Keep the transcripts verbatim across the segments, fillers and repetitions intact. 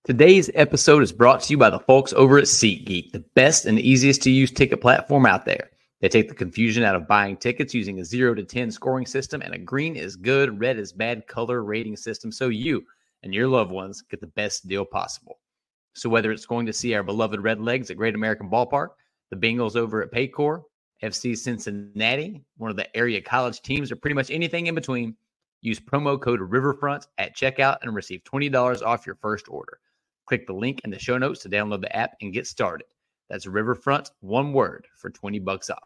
Today's episode is brought to you by the folks over at SeatGeek, the best and easiest to use ticket platform out there. They take the confusion out of buying tickets using a zero to ten scoring system and a green is good, red is bad color rating system so you and your loved ones get the best deal possible. So whether it's going to see our beloved Redlegs at Great American Ballpark, the Bengals over at Paycor, F C Cincinnati, one of the area college teams, or pretty much anything in between, use promo code Riverfront at checkout and receive twenty dollars off your first order. Click the link in the show notes to download the app and get started. That's Riverfront, one word, for twenty bucks off.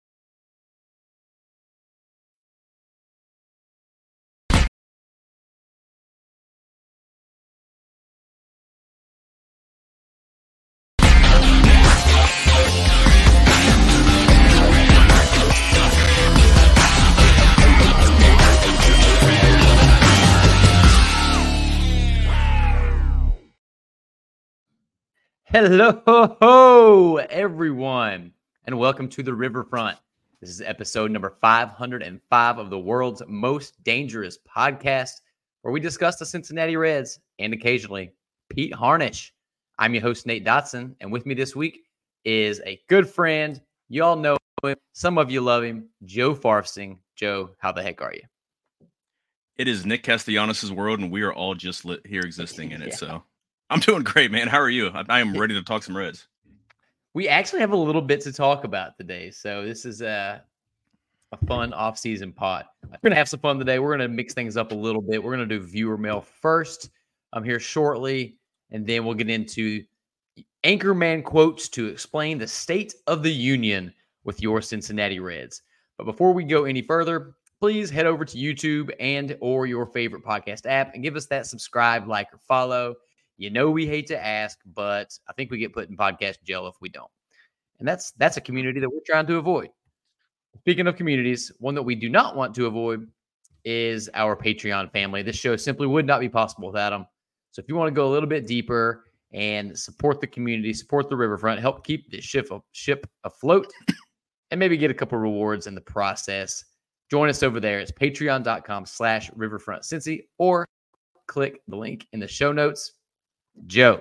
Hello, everyone, and welcome to the Riverfront. This is episode number five hundred five of the world's most dangerous podcast, where we discuss the Cincinnati Reds and occasionally Pete Harnisch. I'm your host, Nate Dotson, and with me this week is a good friend. You all know him. Some of you love him, Joe Farfsing. Joe, how the heck are you? It is Nick Castellanos' world, and we are all just lit here existing in it, yeah. so... I'm doing great, man. How are you? I, I am ready to talk some Reds. We actually have a little bit to talk about today, so this is a, a fun off-season pod. We're going to have some fun today. We're going to mix things up a little bit. We're going to do viewer mail first. I'm here shortly, and then we'll get into Anchorman quotes to explain the state of the union with your Cincinnati Reds. But before we go any further, please head over to YouTube and or your favorite podcast app and give us that subscribe, like, or follow. You know we hate to ask, but I think we get put in podcast jail if we don't. And that's that's a community that we're trying to avoid. Speaking of communities, one that we do not want to avoid is our Patreon family. This show simply would not be possible without them. So if you want to go a little bit deeper and support the community, support the Riverfront, help keep the ship, ship afloat, and maybe get a couple rewards in the process, join us over there. It's patreon.com slash Riverfront Cincy, or click the link in the show notes. Joe,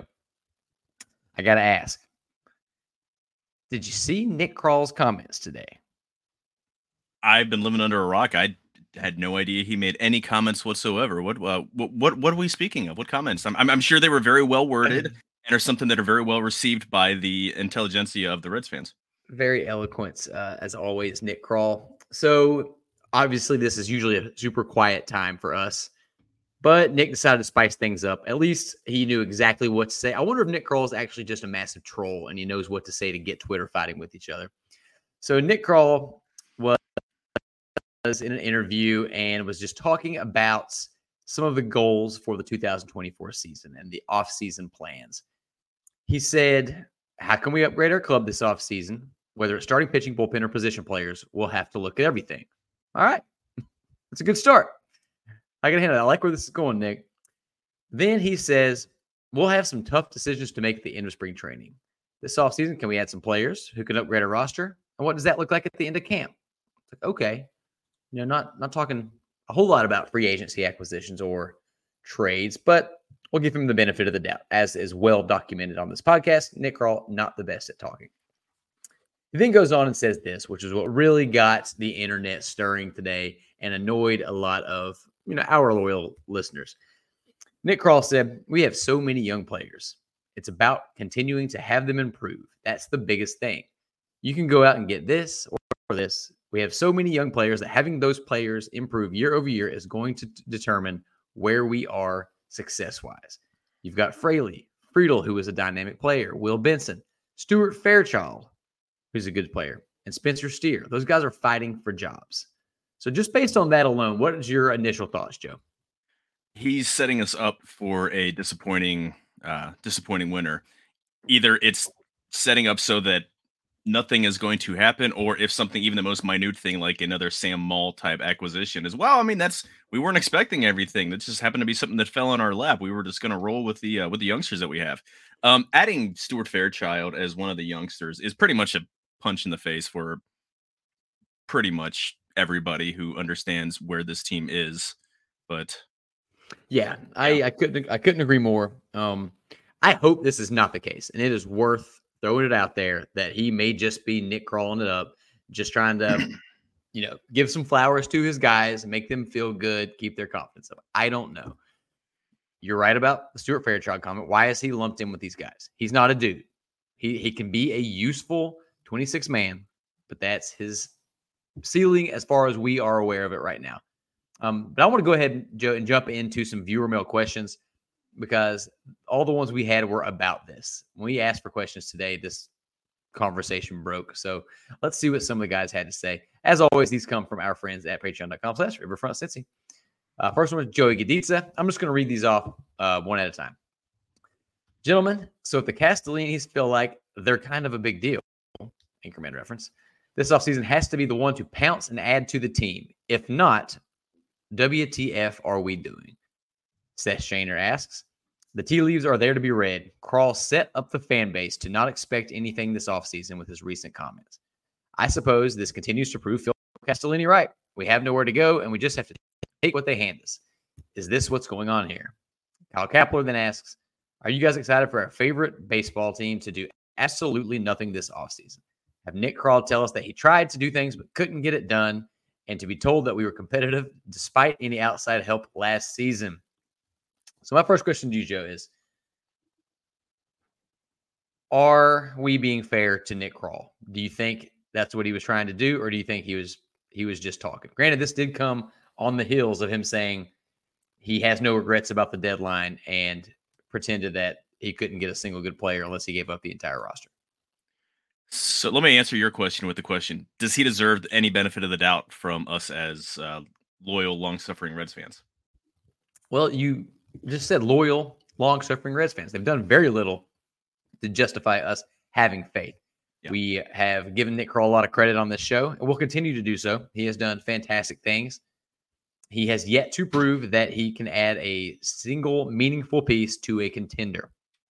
I got to ask, did you see Nick Krall's comments today? I've been living under a rock. I had no idea he made any comments whatsoever. What uh, what, what what are we speaking of? What comments? I'm, I'm I'm sure they were very well worded and are something that are very well received by the intelligentsia of the Reds fans. Very eloquent, uh, as always, Nick Krall. So obviously this is usually a super quiet time for us. But Nick decided to spice things up. At least he knew exactly what to say. I wonder if Nick Krall is actually just a massive troll and he knows what to say to get Twitter fighting with each other. So Nick Krall was in an interview and was just talking about some of the goals for the two thousand twenty-four season and the offseason plans. He said, how can we upgrade our club this offseason? Whether it's starting pitching, bullpen, or position players, we'll have to look at everything. All right. That's a good start. I can handle it. I like where this is going, Nick. Then he says, we'll have some tough decisions to make at the end of spring training. This offseason, can we add some players who can upgrade our roster? And what does that look like at the end of camp? It's like, okay. You know, not, not talking a whole lot about free agency acquisitions or trades, but we'll give him the benefit of the doubt, as is well documented on this podcast. Nick Krall, not the best at talking. He then goes on and says this, which is what really got the internet stirring today and annoyed a lot of you know, our loyal listeners. Nick Krall said, we have so many young players. It's about continuing to have them improve. That's the biggest thing. You can go out and get this or this. We have so many young players that having those players improve year over year is going to t- determine where we are success-wise. You've got Fraley, Friedel, who is a dynamic player, Will Benson, Stuart Fairchild, who's a good player, and Spencer Steer. Those guys are fighting for jobs. So just based on that alone, what is your initial thoughts, Joe? He's setting us up for a disappointing, uh, disappointing winter. Either it's setting up so that nothing is going to happen, or if something, even the most minute thing, like another Sam Moll type acquisition as well. I mean, that's we weren't expecting everything. That just happened to be something that fell in our lap. We were just going to roll with the uh, with the youngsters that we have. Um, adding Stuart Fairchild as one of the youngsters is pretty much a punch in the face for pretty much everybody who understands where this team is. But Yeah, I, Yeah. I couldn't I couldn't agree more. Um, I hope this is not the case, and it is worth throwing it out there that he may just be Nick crawling it up, just trying to, you know, give some flowers to his guys, make them feel good, keep their confidence up. I don't know. You're right about the Stuart Fairchild comment. Why is he lumped in with these guys? He's not a dude. He he can be a useful twenty-six man, but that's his ceiling as far as we are aware of it right now. Um, but I want to go ahead and, and jump into some viewer mail questions because all the ones we had were about this. When we asked for questions today, this conversation broke. So let's see what some of the guys had to say. As always, these come from our friends at patreon.com slash Riverfront Cincy. Uh, first one was Joey Gaditza. I'm just going to read these off uh, one at a time. Gentlemen, so if the Castellinis feel like they're kind of a big deal, Anchorman reference, this offseason has to be the one to pounce and add to the team. If not, W T F are we doing? Seth Shaner asks. The tea leaves are there to be read. Krall set up the fan base to not expect anything this offseason with his recent comments. I suppose this continues to prove Phil Castellini right. We have nowhere to go, and we just have to take what they hand us. Is this what's going on here? Kyle Kapler then asks, are you guys excited for our favorite baseball team to do absolutely nothing this offseason? Have Nick Krall tell us that he tried to do things but couldn't get it done, and to be told that we were competitive despite any outside help last season? So my first question to you, Joe, is, are we being fair to Nick Krall? Do you think that's what he was trying to do, or do you think he was he was just talking? Granted, this did come on the heels of him saying he has no regrets about the deadline and pretended that he couldn't get a single good player unless he gave up the entire roster. So let me answer your question with the question. Does he deserve any benefit of the doubt from us as uh, loyal, long-suffering Reds fans? Well, you just said loyal, long-suffering Reds fans. They've done very little to justify us having faith. Yeah. We have given Nick Krall a lot of credit on this show, and we'll continue to do so. He has done fantastic things. He has yet to prove that he can add a single meaningful piece to a contender.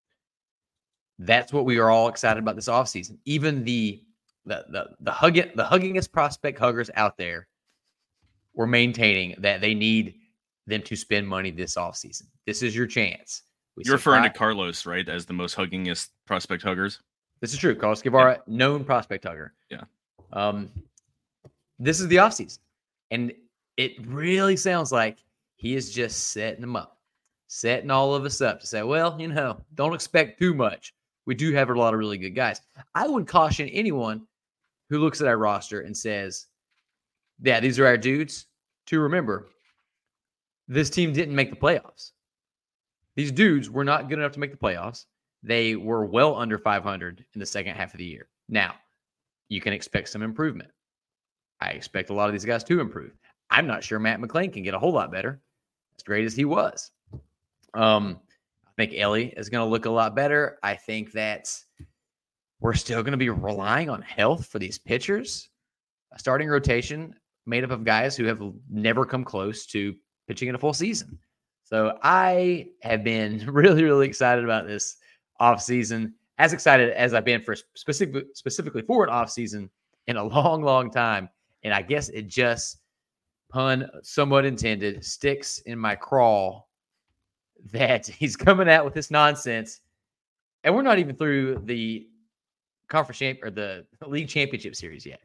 That's what we are all excited about this offseason. Even the the the the hugging the huggingest prospect huggers out there were maintaining that they need them to spend money this offseason. This is your chance. We You're referring to Carlos, right, as the most huggingest prospect huggers? This is true. Carlos Guevara, yeah. known prospect hugger. Yeah. Um, this is the offseason. And it really sounds like he is just setting them up, setting all of us up to say, well, you know, don't expect too much. We do have a lot of really good guys. I would caution anyone who looks at our roster and says, yeah, these are our dudes, to remember this team didn't make the playoffs. These dudes were not good enough to make the playoffs. They were well under five hundred in the second half of the year. Now, you can expect some improvement. I expect a lot of these guys to improve. I'm not sure Matt McLain can get a whole lot better, as great as he was. Um, I think Ellie is going to look a lot better. I think that we're still going to be relying on health for these pitchers. A starting rotation made up of guys who have never come close to pitching in a full season. So I have been really, really excited about this offseason, as excited as I've been for specific, specifically for an offseason in a long, long time. And I guess it just, pun somewhat intended, sticks in my craw that he's coming out with this nonsense. And we're not even through the conference champ or the league championship series yet.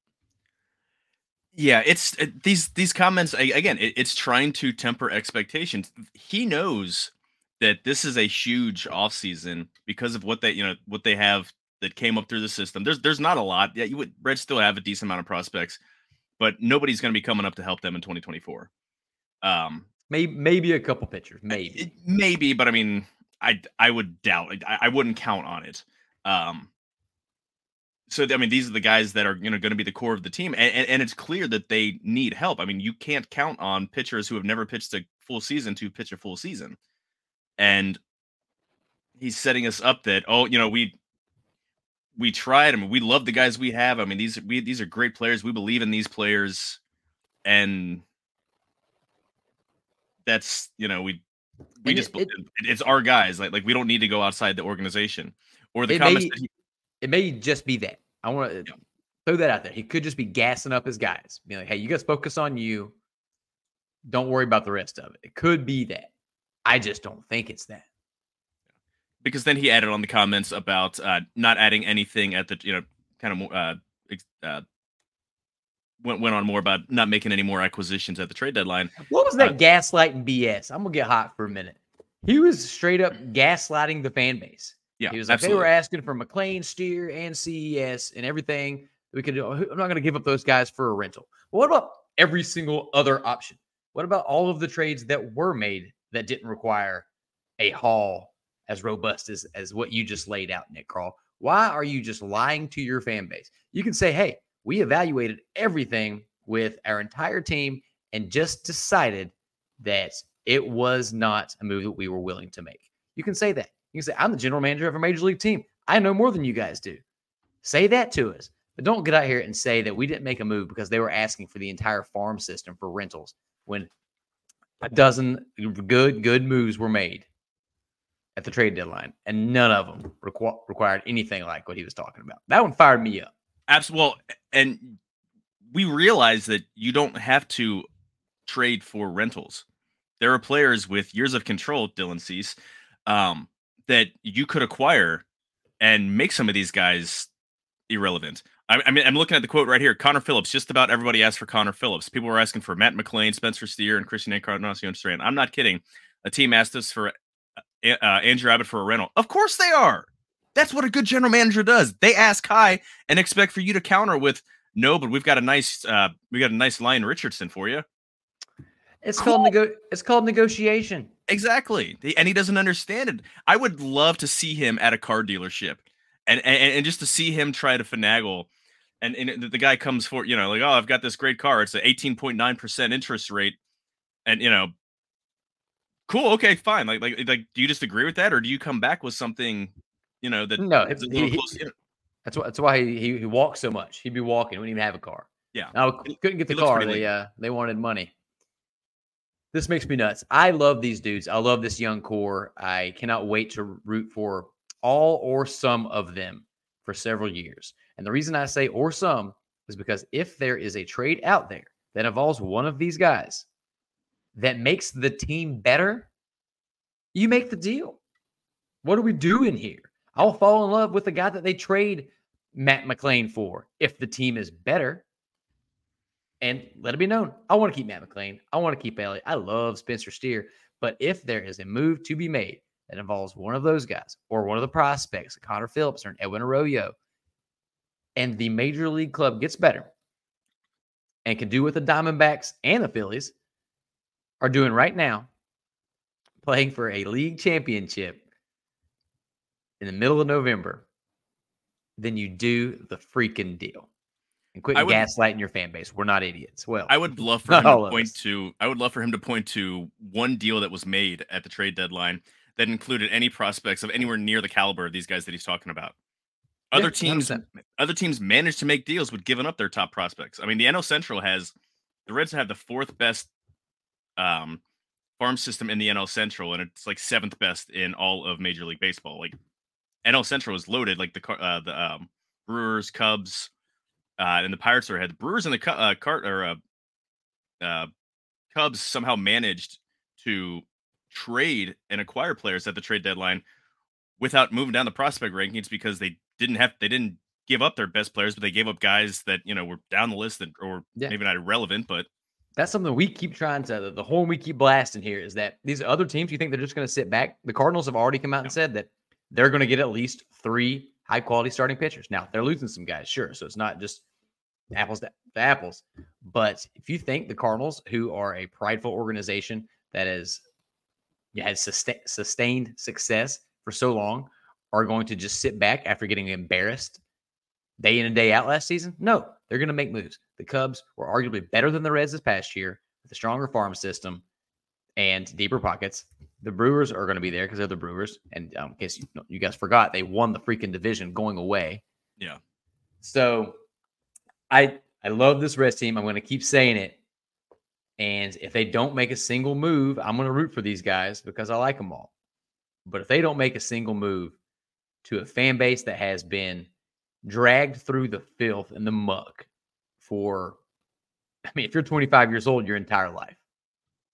Yeah, it's it, these these comments again. It, it's trying to temper expectations. He knows that this is a huge offseason because of what they you know what they have that came up through the system. There's there's not a lot. Yeah, you would Reds still have a decent amount of prospects, but nobody's going to be coming up to help them in twenty twenty-four. Um, maybe maybe a couple pitchers, maybe it, maybe, but I mean, I I would doubt. I, I wouldn't count on it. Um, So, I mean, these are the guys that are you know, going to be the core of the team. And, and, and it's clear that they need help. I mean, you can't count on pitchers who have never pitched a full season to pitch a full season. And he's setting us up that, oh, you know, we we tried. I mean, we love the guys we have. I mean, these, we, these are great players. We believe in these players. And that's, you know, we we and just it, it, it's our guys. Like, like we don't need to go outside the organization. Or the comments may, that he It may just be that. I want to yeah. throw that out there. He could just be gassing up his guys. Be like, hey, you guys focus on you. Don't worry about the rest of it. It could be that. I just don't think it's that. Because then he added on the comments about uh, not adding anything at the, you know, kind of uh, uh, went, went on more about not making any more acquisitions at the trade deadline. What was that uh, gaslighting B S? I'm going to get hot for a minute. He was straight up gaslighting the fan base. Yeah, he was like, absolutely. They were asking for McLean, Steer, and C E S and everything we could do. I'm not going to give up those guys for a rental. But what about every single other option? What about all of the trades that were made that didn't require a haul as robust as, as what you just laid out, Nick Krall? Why are you just lying to your fan base? You can say, hey, we evaluated everything with our entire team and just decided that it was not a move that we were willing to make. You can say that. You can say, I'm the general manager of a major league team. I know more than you guys do. Say that to us. But don't get out here and say that we didn't make a move because they were asking for the entire farm system for rentals when a dozen good, good moves were made at the trade deadline, and none of them requ- required anything like what he was talking about. That one fired me up. Absolutely. Well, and we realize that you don't have to trade for rentals. There are players with years of control, Dylan Cease, um, that you could acquire and make some of these guys irrelevant. I, I mean, I'm looking at the quote right here. Connor Phillips. Just about everybody asked for Connor Phillips. People were asking for Matt McLain, Spencer Steer, and Christian Encarnacion Strand. I'm not kidding. A team asked us for uh, Andrew Abbott for a rental. Of course they are. That's what a good general manager does. They ask high and expect for you to counter with no, but we've got a nice, uh, we got a nice Lyon Richardson for you. It's Cool. called nego- It's called negotiation. Exactly, and he doesn't understand it. I would love to see him at a car dealership, and and, and just to see him try to finagle. And, and the guy comes for, you know, like, oh, I've got this great car. It's an eighteen point nine percent interest rate, and you know, cool, okay, fine. Like, like, like, do you just agree with that, or do you come back with something, you know, that No, is a he, little he, close? You know? that's why. That's why he, he he walks so much. He'd be walking. Wouldn't even have a car. Yeah, Now couldn't get the he looks car. pretty They lean. uh they wanted money. This makes me nuts. I love these dudes. I love this young core. I cannot wait to root for all or some of them for several years. And the reason I say or some is because if there is a trade out there that involves one of these guys that makes the team better, you make the deal. What are we doing here? I'll fall in love with the guy that they trade Matt McLain for if the team is better. And let it be known, I want to keep Matt McLain. I want to keep Elliott. I love Spencer Steer. But if there is a move to be made that involves one of those guys or one of the prospects, Connor Phillips or an Edwin Arroyo, and the major league club gets better and can do what the Diamondbacks and the Phillies are doing right now, playing for a league championship in the middle of November, then you do the freaking deal. And quit would, gaslighting your fan base. We're not idiots. Well, I would love for him to point to. I would love for him to point to one deal that was made at the trade deadline that included any prospects of anywhere near the caliber of these guys that he's talking about. Other yeah, teams, one hundred percent. other teams managed to make deals with giving up their top prospects. I mean, the N L Central has the Reds have the fourth best um, farm system in the N L Central, and it's like seventh best in all of Major League Baseball. Like N L Central is loaded, like the uh, the um, Brewers, Cubs. Uh, and the Pirates are ahead. The Brewers and the uh, cart or uh, uh, Cubs somehow managed to trade and acquire players at the trade deadline without moving down the prospect rankings because they didn't have they didn't give up their best players, but they gave up guys that you know were down the list that or yeah. maybe not irrelevant. But that's something we keep trying to. The horn we keep blasting here is that these other teams. You think they're just going to sit back? The Cardinals have already come out yeah. and said that they're going to get at least three high quality starting pitchers. Now they're losing some guys, sure. So it's not just apples to, to apples. But if you think the Cardinals, who are a prideful organization that has has sustain, sustained success for so long, are going to just sit back after getting embarrassed day in and day out last season, no, they're going to make moves. The Cubs were arguably better than the Reds this past year with a stronger farm system and deeper pockets. The Brewers are going to be there because they're the Brewers. And um, in case you, you guys forgot, they won the freaking division going away. Yeah. So I I love this Reds team. I'm going to keep saying it. And if they don't make a single move, I'm going to root for these guys because I like them all. But if they don't make a single move to a fan base that has been dragged through the filth and the muck for, I mean, if you're twenty-five years old, your entire life.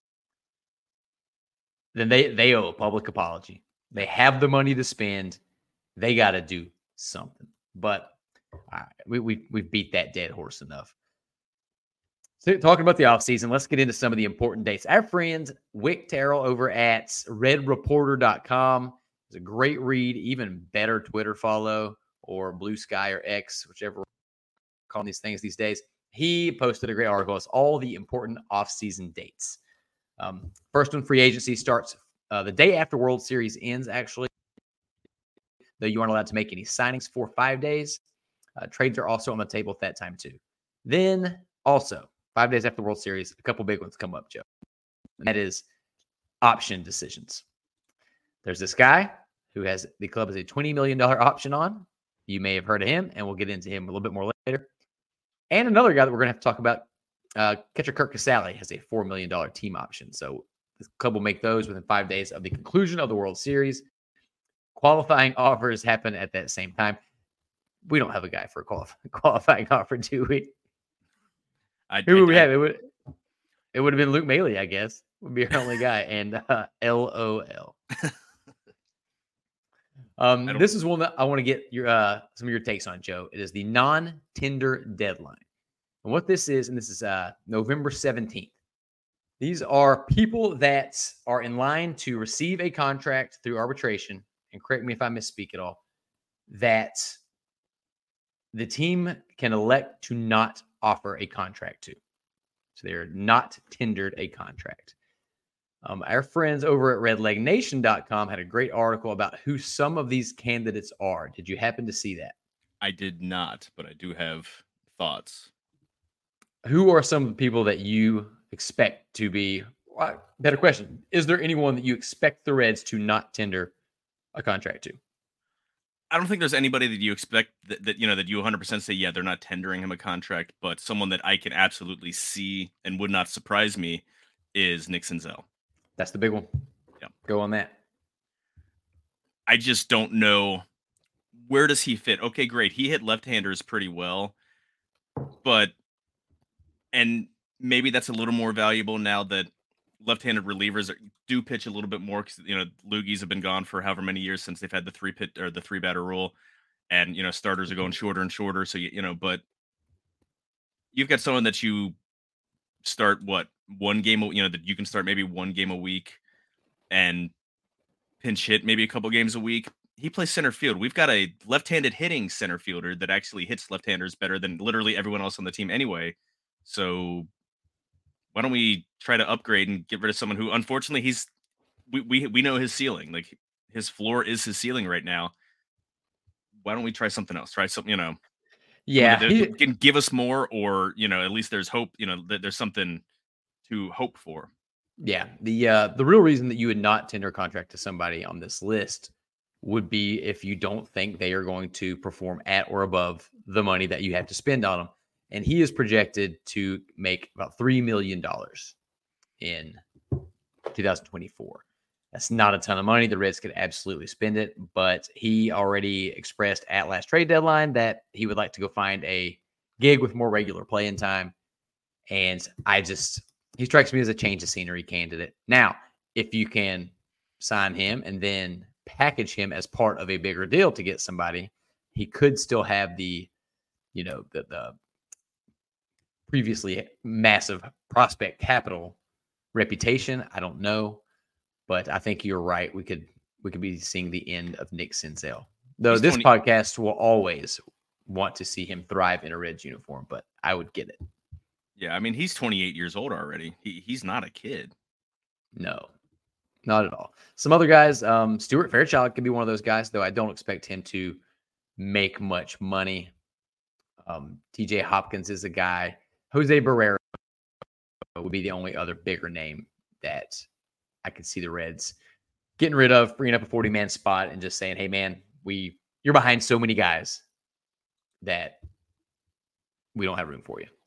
then they, they owe a public apology. They have the money to spend. They got to do something. But all right, we, we, we've beat that dead horse enough. So talking about the offseason, let's get into some of the important dates. Our friend Wick Terrell over at red reporter dot com is a great read, even better Twitter follow, or Blue Sky or X, whichever we're calling these things these days. He posted a great article. It's all the important offseason dates. Um, first one, free agency starts uh, the day after World Series ends, actually. Though you aren't allowed to make any signings for five days. Uh, trades are also on the table at that time, too. Then, also, five days after the World Series, a couple big ones come up, Joe. And that is option decisions. There's this guy who has the club has a twenty million dollars option on. You may have heard of him, and we'll get into him a little bit more later. And another guy that we're going to have to talk about, uh, catcher Kirk Casale, has a four million dollars team option. So the club will make those within five days of the conclusion of the World Series. Qualifying offers happen at that same time. We don't have a guy for a qualif- qualifying offer, do we? I, Who I, would we I, have? It would it would have been Luke Maley, I guess. Would be our only guy. And uh, L O L. um, this is one that I want to get your uh, some of your takes on, Joe. It is the non-tender deadline. And what this is, and this is uh, November seventeenth. These are people that are in line to receive a contract through arbitration. And correct me if I misspeak at all, that the team can elect to not offer a contract to. So they're not tendered a contract. Um, our friends over at red leg nation dot com had a great article about who some of these candidates are. Did you happen to see that? I did not, but I do have thoughts. Who are some of the people that you expect to be, well, better question, is there anyone that you expect the Reds to not tender a contract to? I don't think there's anybody that you expect that, that you know, that you one hundred percent say, yeah, they're not tendering him a contract, but someone that I can absolutely see and would not surprise me is Nick Senzel. That's the big one. Yeah. Go on that. I just don't know, where does he fit? Okay, great. He hit left-handers pretty well, but, and maybe that's a little more valuable now that left-handed relievers are, do pitch a little bit more, because, you know, loogies have been gone for however many years since they've had the three pit or the three batter rule, and, you know, starters are going shorter and shorter. So, you, you know, but you've got someone that you start what one game, you know, that you can start maybe one game a week and pinch hit maybe a couple games a week. He plays center field. We've got a left-handed hitting center fielder that actually hits left-handers better than literally everyone else on the team anyway. So why don't we try to upgrade and get rid of someone who, unfortunately, he's we we we know his ceiling. Like, his floor is his ceiling right now. Why don't we try something else? Try something, you know. Yeah, that he, can give us more, or, you know, at least there's hope. You know, that there's something to hope for. Yeah, the uh, the real reason that you would not tender a contract to somebody on this list would be if you don't think they are going to perform at or above the money that you have to spend on them. And he is projected to make about three million dollars in two thousand twenty-four. That's not a ton of money. The Reds could absolutely spend it, but he already expressed at last trade deadline that he would like to go find a gig with more regular playing time. And I just, he strikes me as a change of scenery candidate. Now, if you can sign him and then package him as part of a bigger deal to get somebody, he could still have the, you know, the, the previously massive prospect capital reputation. I don't know, but I think you're right. We could we could be seeing the end of Nick Senzel. Though He's this twenty podcast will always want to see him thrive in a Reds uniform, but I would get it. Yeah, I mean, he's twenty-eight years old already. He he's not a kid. No, not at all. Some other guys, um, Stuart Fairchild could be one of those guys, though I don't expect him to make much money. Um, T J Hopkins is a guy. Jose Barrero would be the only other bigger name that I could see the Reds getting rid of, freeing up a forty-man spot and just saying, hey, man, we you're behind so many guys that we don't have room for you.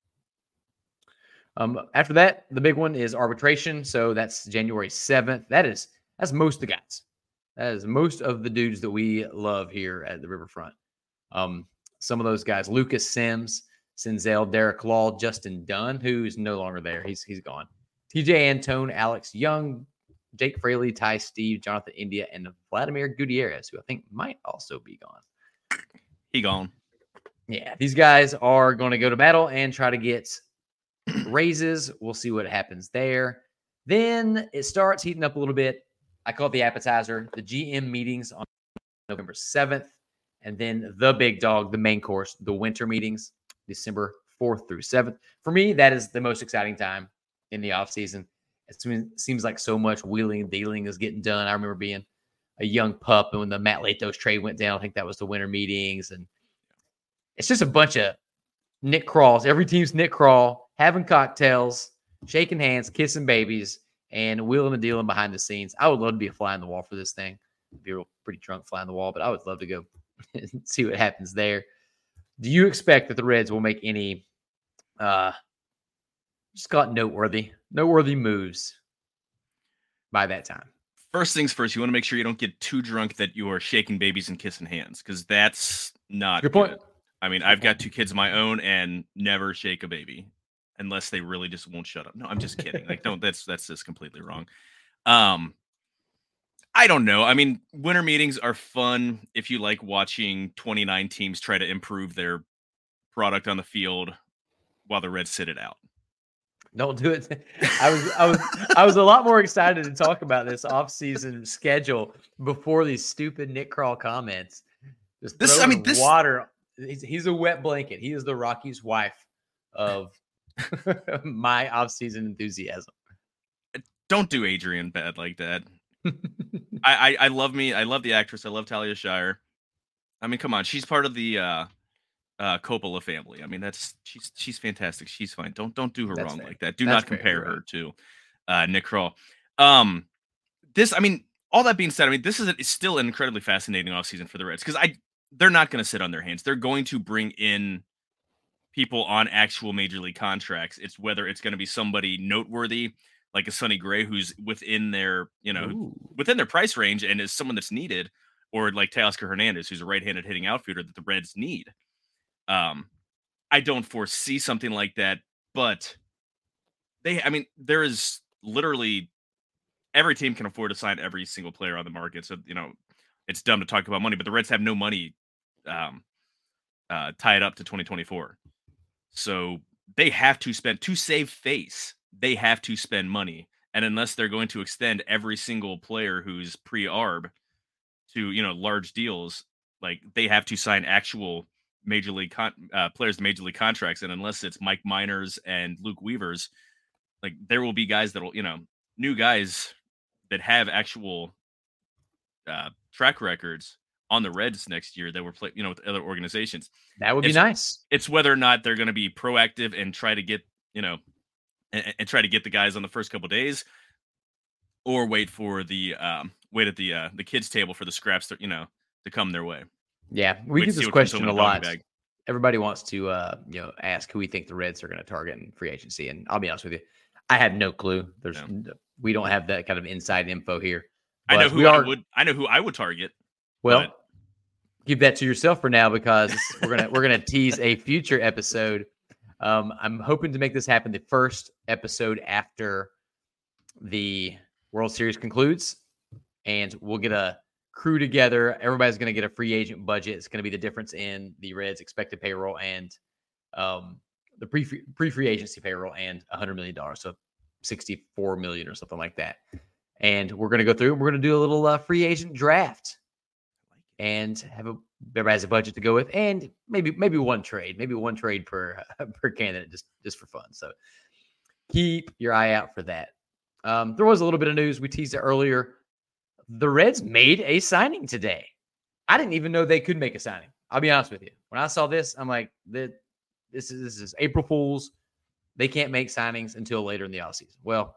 Um, after that, the big one is arbitration. So that's January seventh. That is that's most of the guys. That is most of the dudes that we love here at the Riverfront. Um, some of those guys, Lucas Sims, Senzel, Derek Law, Justin Dunn, who's no longer there. He's he's gone. T J Antone, Alex Young, Jake Fraley, Ty Steve, Jonathan India, and Vladimir Gutierrez, who I think might also be gone. He gone. Yeah, these guys are going to go to battle and try to get raises. We'll see what happens there. Then it starts heating up a little bit. I call it the appetizer, the G M meetings on November seventh, and then the big dog, the main course, the winter meetings, December fourth through seventh. For me, that is the most exciting time in the offseason. It seems like so much wheeling and dealing is getting done. I remember being a young pup, and when the Matt Latos trade went down, I think that was the winter meetings, and it's just a bunch of Nick Crawls. Every team's Nick Crawl, having cocktails, shaking hands, kissing babies, and wheeling and dealing behind the scenes. I would love to be a fly on the wall for this thing. I'd be a real pretty drunk fly on the wall, but I would love to go and see what happens there. Do you expect that the Reds will make any, uh, just call it noteworthy, noteworthy moves by that time? First things first, you want to make sure you don't get too drunk that you are shaking babies and kissing hands, because that's not good point. Good. I mean, I've got two kids of my own and never shake a baby unless they really just won't shut up. No, I'm just kidding. Like, don't, that's, that's just completely wrong. Um, I don't know. I mean, winter meetings are fun if you like watching twenty-nine teams try to improve their product on the field while the Reds sit it out. Don't do it. I was, I was, I was a lot more excited to talk about this offseason schedule before these stupid Nick Crawl comments. Just this, I mean, this water. He's, he's a wet blanket. He is the Rockies' wife of my offseason enthusiasm. Don't do Adrian bad like that. I, I, I love me. I love the actress. I love Talia Shire. I mean, come on. She's part of the uh, uh, Coppola family. I mean, that's she's she's fantastic. She's fine. Don't don't do her that's wrong fair. like that. Do that's not compare fair, her to uh, Nick Kroll. Um, this, I mean, all that being said, I mean, this is a, it's still an incredibly fascinating offseason for the Reds, because I they're not going to sit on their hands. They're going to bring in people on actual major league contracts. It's whether it's going to be somebody noteworthy like a Sonny Gray, who's within their, you know, Ooh. within their price range and is someone that's needed, or like Teoscar Hernandez, who's a right-handed hitting outfielder that the Reds need. Um, I don't foresee something like that, but they, I mean, there is literally every team can afford to sign every single player on the market. So, you know, it's dumb to talk about money, but the Reds have no money um, uh, tied up to twenty twenty-four. So they have to spend to save face. They have to spend money. And unless they're going to extend every single player who's pre-arb to, you know, large deals, like they have to sign actual major league con- uh, players to major league contracts. And unless it's Mike Miners and Luke Weavers, like there will be guys that'll, you know, new guys that have actual uh, track records on the Reds next year that were play, you know, with other organizations. That would be it's, nice. It's whether or not they're going to be proactive and try to get, you know, and, and try to get the guys on the first couple of days, or wait for the um, wait at the uh, the kids table for the scraps that, you know, to come their way. Yeah, we wait get this question a lot. Everybody wants to uh, you know, ask who we think the Reds are going to target in free agency, and I'll be honest with you, I have no clue. There's no. we don't have that kind of inside info here. I know who are, I would. I know who I would target. Well, but... keep that to yourself for now, because we're gonna we're gonna tease a future episode. Um, I'm hoping to make this happen the first episode after the World Series concludes, and we'll get a crew together. Everybody's going to get a free agent budget. It's going to be the difference in the Reds' expected payroll and um, the pre pre free agency payroll, and a hundred million dollars, so sixty-four million or something like that. And we're going to go through and we're going to do a little uh, free agent draft and have a everybody has a budget to go with, and maybe maybe one trade, maybe one trade per uh, per candidate, just just for fun. So keep your eye out for that. Um, there was a little bit of news. We teased it earlier. The Reds made a signing today. I didn't even know they could make a signing. I'll be honest with you. When I saw this, I'm like, this is this is April Fool's. They can't make signings until later in the offseason. Well,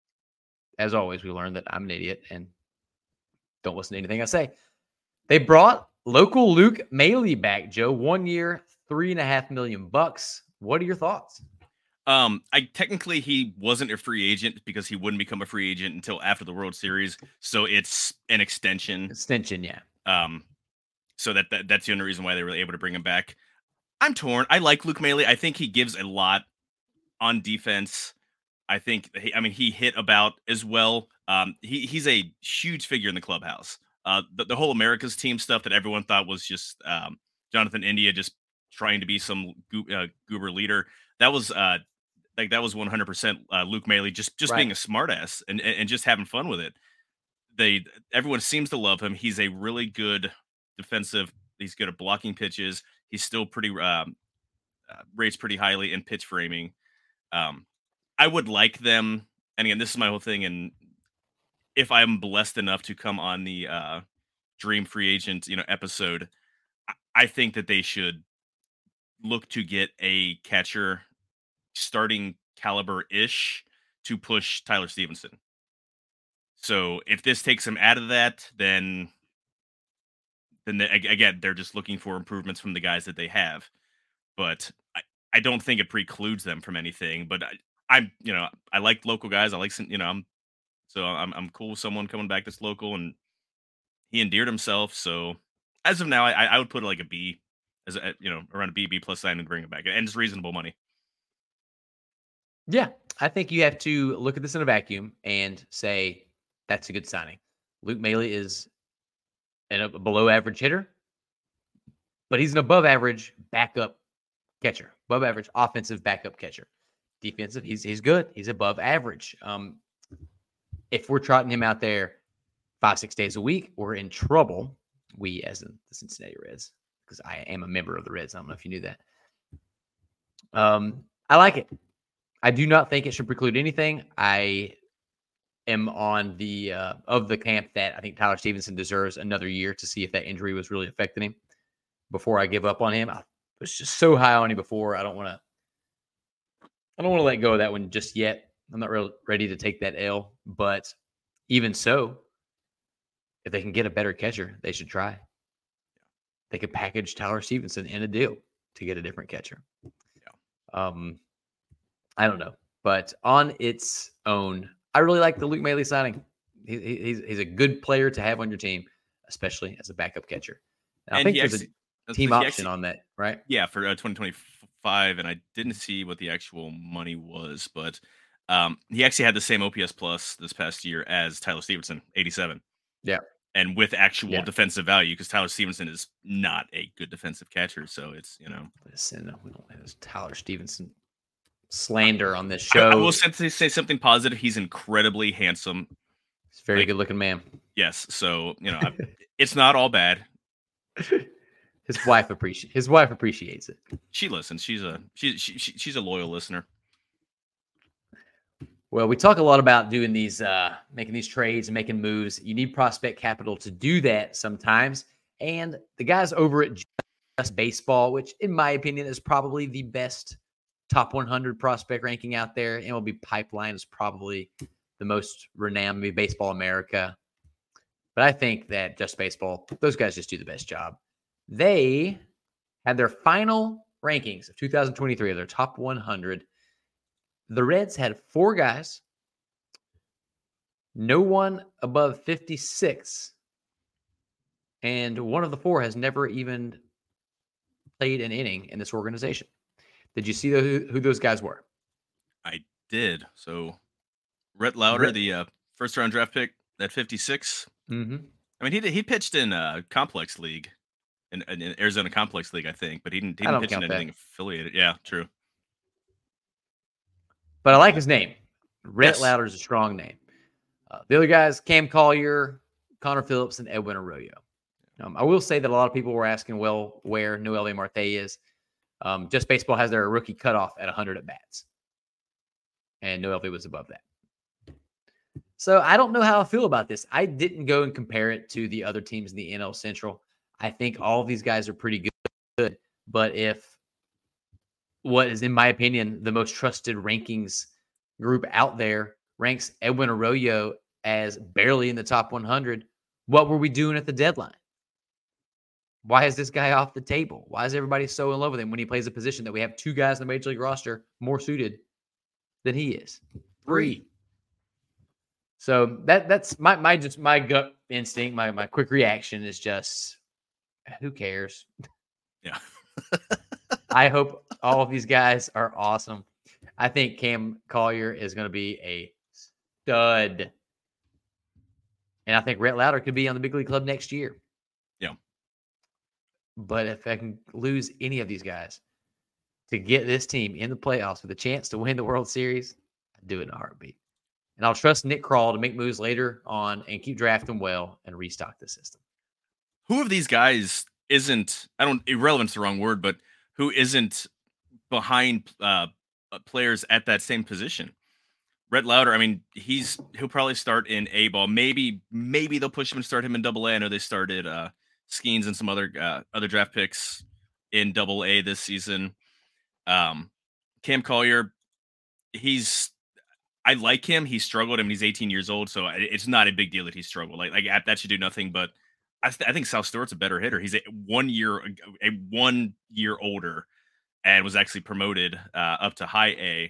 as always, we learned that I'm an idiot and don't listen to anything I say. They brought local Luke Maile back, Joe. One year, three and a half million bucks. What are your thoughts? Um, I technically he wasn't a free agent because he wouldn't become a free agent until after the World Series. So it's an extension. Extension, yeah. Um, so that, that that's the only reason why they were able to bring him back. I'm torn. I like Luke Maile. I think he gives a lot on defense. I think, he, I mean, he hit about as well. Um, he he's a huge figure in the clubhouse. Uh, the, the whole America's team stuff that everyone thought was just um, Jonathan India just trying to be some goo- uh, goober leader. That was uh, like that was one hundred percent uh, Luke Maley just just Right. being a smartass and and and just having fun with it. They everyone seems to love him. He's a really good defensive. He's good at blocking pitches. He's still pretty um, uh, rates pretty highly in pitch framing. Um, I would like them, and again, this is my whole thing. And if I'm blessed enough to come on the uh, Dream Free Agent, you know, episode, I, I think that they should look to get a catcher starting caliber ish to push Tyler Stevenson. So if this takes him out of that, then then they, again they're just looking for improvements from the guys that they have. But I, I don't think it precludes them from anything. But I, I'm you know I like local guys. I like some, you know I'm so I'm I'm cool with someone coming back that's local, and he endeared himself. So as of now, I I would put like a B as a, you know around a B B plus sign and bring him back, and it's reasonable money. Yeah, I think you have to look at this in a vacuum and say that's a good signing. Luke Maley is an, a below average hitter, but he's an above average backup catcher, above average offensive backup catcher. Defensive, he's he's good. He's above average. Um, if we're trotting him out there five six days a week, we're in trouble. We, as in the Cincinnati Reds, because I am a member of the Reds. I don't know if you knew that. Um, I like it. I do not think it should preclude anything. I am on the uh, of the camp that I think Tyler Stevenson deserves another year to see if that injury was really affecting him before I give up on him. I was just so high on him before. I don't want to. I don't want to let go of that one just yet. I'm not real ready to take that L. But even so, if they can get a better catcher, they should try. They could package Tyler Stevenson in a deal to get a different catcher. Yeah. Um. I don't know, but on its own, I really like the Luke Maley signing. He, he, he's he's a good player to have on your team, especially as a backup catcher. And I think there's actually, a team option actually, on that, right? Yeah, for uh, twenty twenty-five, and I didn't see what the actual money was, but um, he actually had the same O P S plus this past year as Tyler Stevenson, eighty-seven. Yeah, and with actual yeah. defensive value, because Tyler Stevenson is not a good defensive catcher, so it's you know. Listen, we don't have Tyler Stevenson slander on this show. I, I will simply say something positive. He's incredibly handsome. He's a very like, good looking man. Yes. So, you know, I, it's not all bad. His wife appreciates his wife appreciates it. She listens. She's a she, she, she's a loyal listener. Well, we talk a lot about doing these uh making these trades and making moves. You need prospect capital to do that sometimes. And the guys over at Just Baseball, which in my opinion is probably the best top one hundred prospect ranking out there. M L B Pipeline is probably the most renowned, maybe Baseball America. But I think that Just Baseball, those guys just do the best job. They had their final rankings of two thousand twenty-three of their top one hundred. The Reds had four guys, no one above fifty-six. And one of the four has never even played an inning in this organization. Did you see the, who, who those guys were? I did. So, Rhett Lauder, Rhett. the uh, first round draft pick at fifty-six. Mm-hmm. I mean, he he pitched in a complex league, in, in Arizona Complex League, I think, but he didn't, he didn't pitch in anything that. affiliated. Yeah, true. But I like his name. Rhett yes. Lauder is a strong name. Uh, the other guys, Cam Collier, Connor Phillips, and Edwin Arroyo. Um, I will say that a lot of people were asking, well, where Noelvi Marte is. Um, Just Baseball has their rookie cutoff at one hundred at bats. And Noelvi was above that. So I don't know how I feel about this. I didn't go and compare it to the other teams in the N L Central. I think all of these guys are pretty good. But if what is, in my opinion, the most trusted rankings group out there ranks Edwin Arroyo as barely in the top one hundred, what were we doing at the deadline? Why is this guy off the table? Why is everybody so in love with him when he plays a position that we have two guys in the Major League roster more suited than he is? Three. So that that's my my just my gut instinct, my my quick reaction is just, who cares? Yeah. I hope all of these guys are awesome. I think Cam Collier is going to be a stud. And I think Rhett Lauder could be on the big league club next year. Yeah. But if I can lose any of these guys to get this team in the playoffs with a chance to win the World Series, I'd do it in a heartbeat. And I'll trust Nick Krall to make moves later on and keep drafting well and restock the system. Who of these guys isn't, I don't, irrelevant's the wrong word, but who isn't behind uh, players at that same position? Rhett Lauder, I mean, he's he'll probably start in A ball. Maybe maybe they'll push him and start him in Double A. I know they started uh, Skeens and some other uh, other draft picks in Double A this season. Um, Cam Collier, he's I like him. He struggled. I mean, he's eighteen years old, so it's not a big deal that he struggled. Like like that should do nothing. But I, th- I think South Stewart's a better hitter. He's a one year a one year older, and was actually promoted uh, up to High A.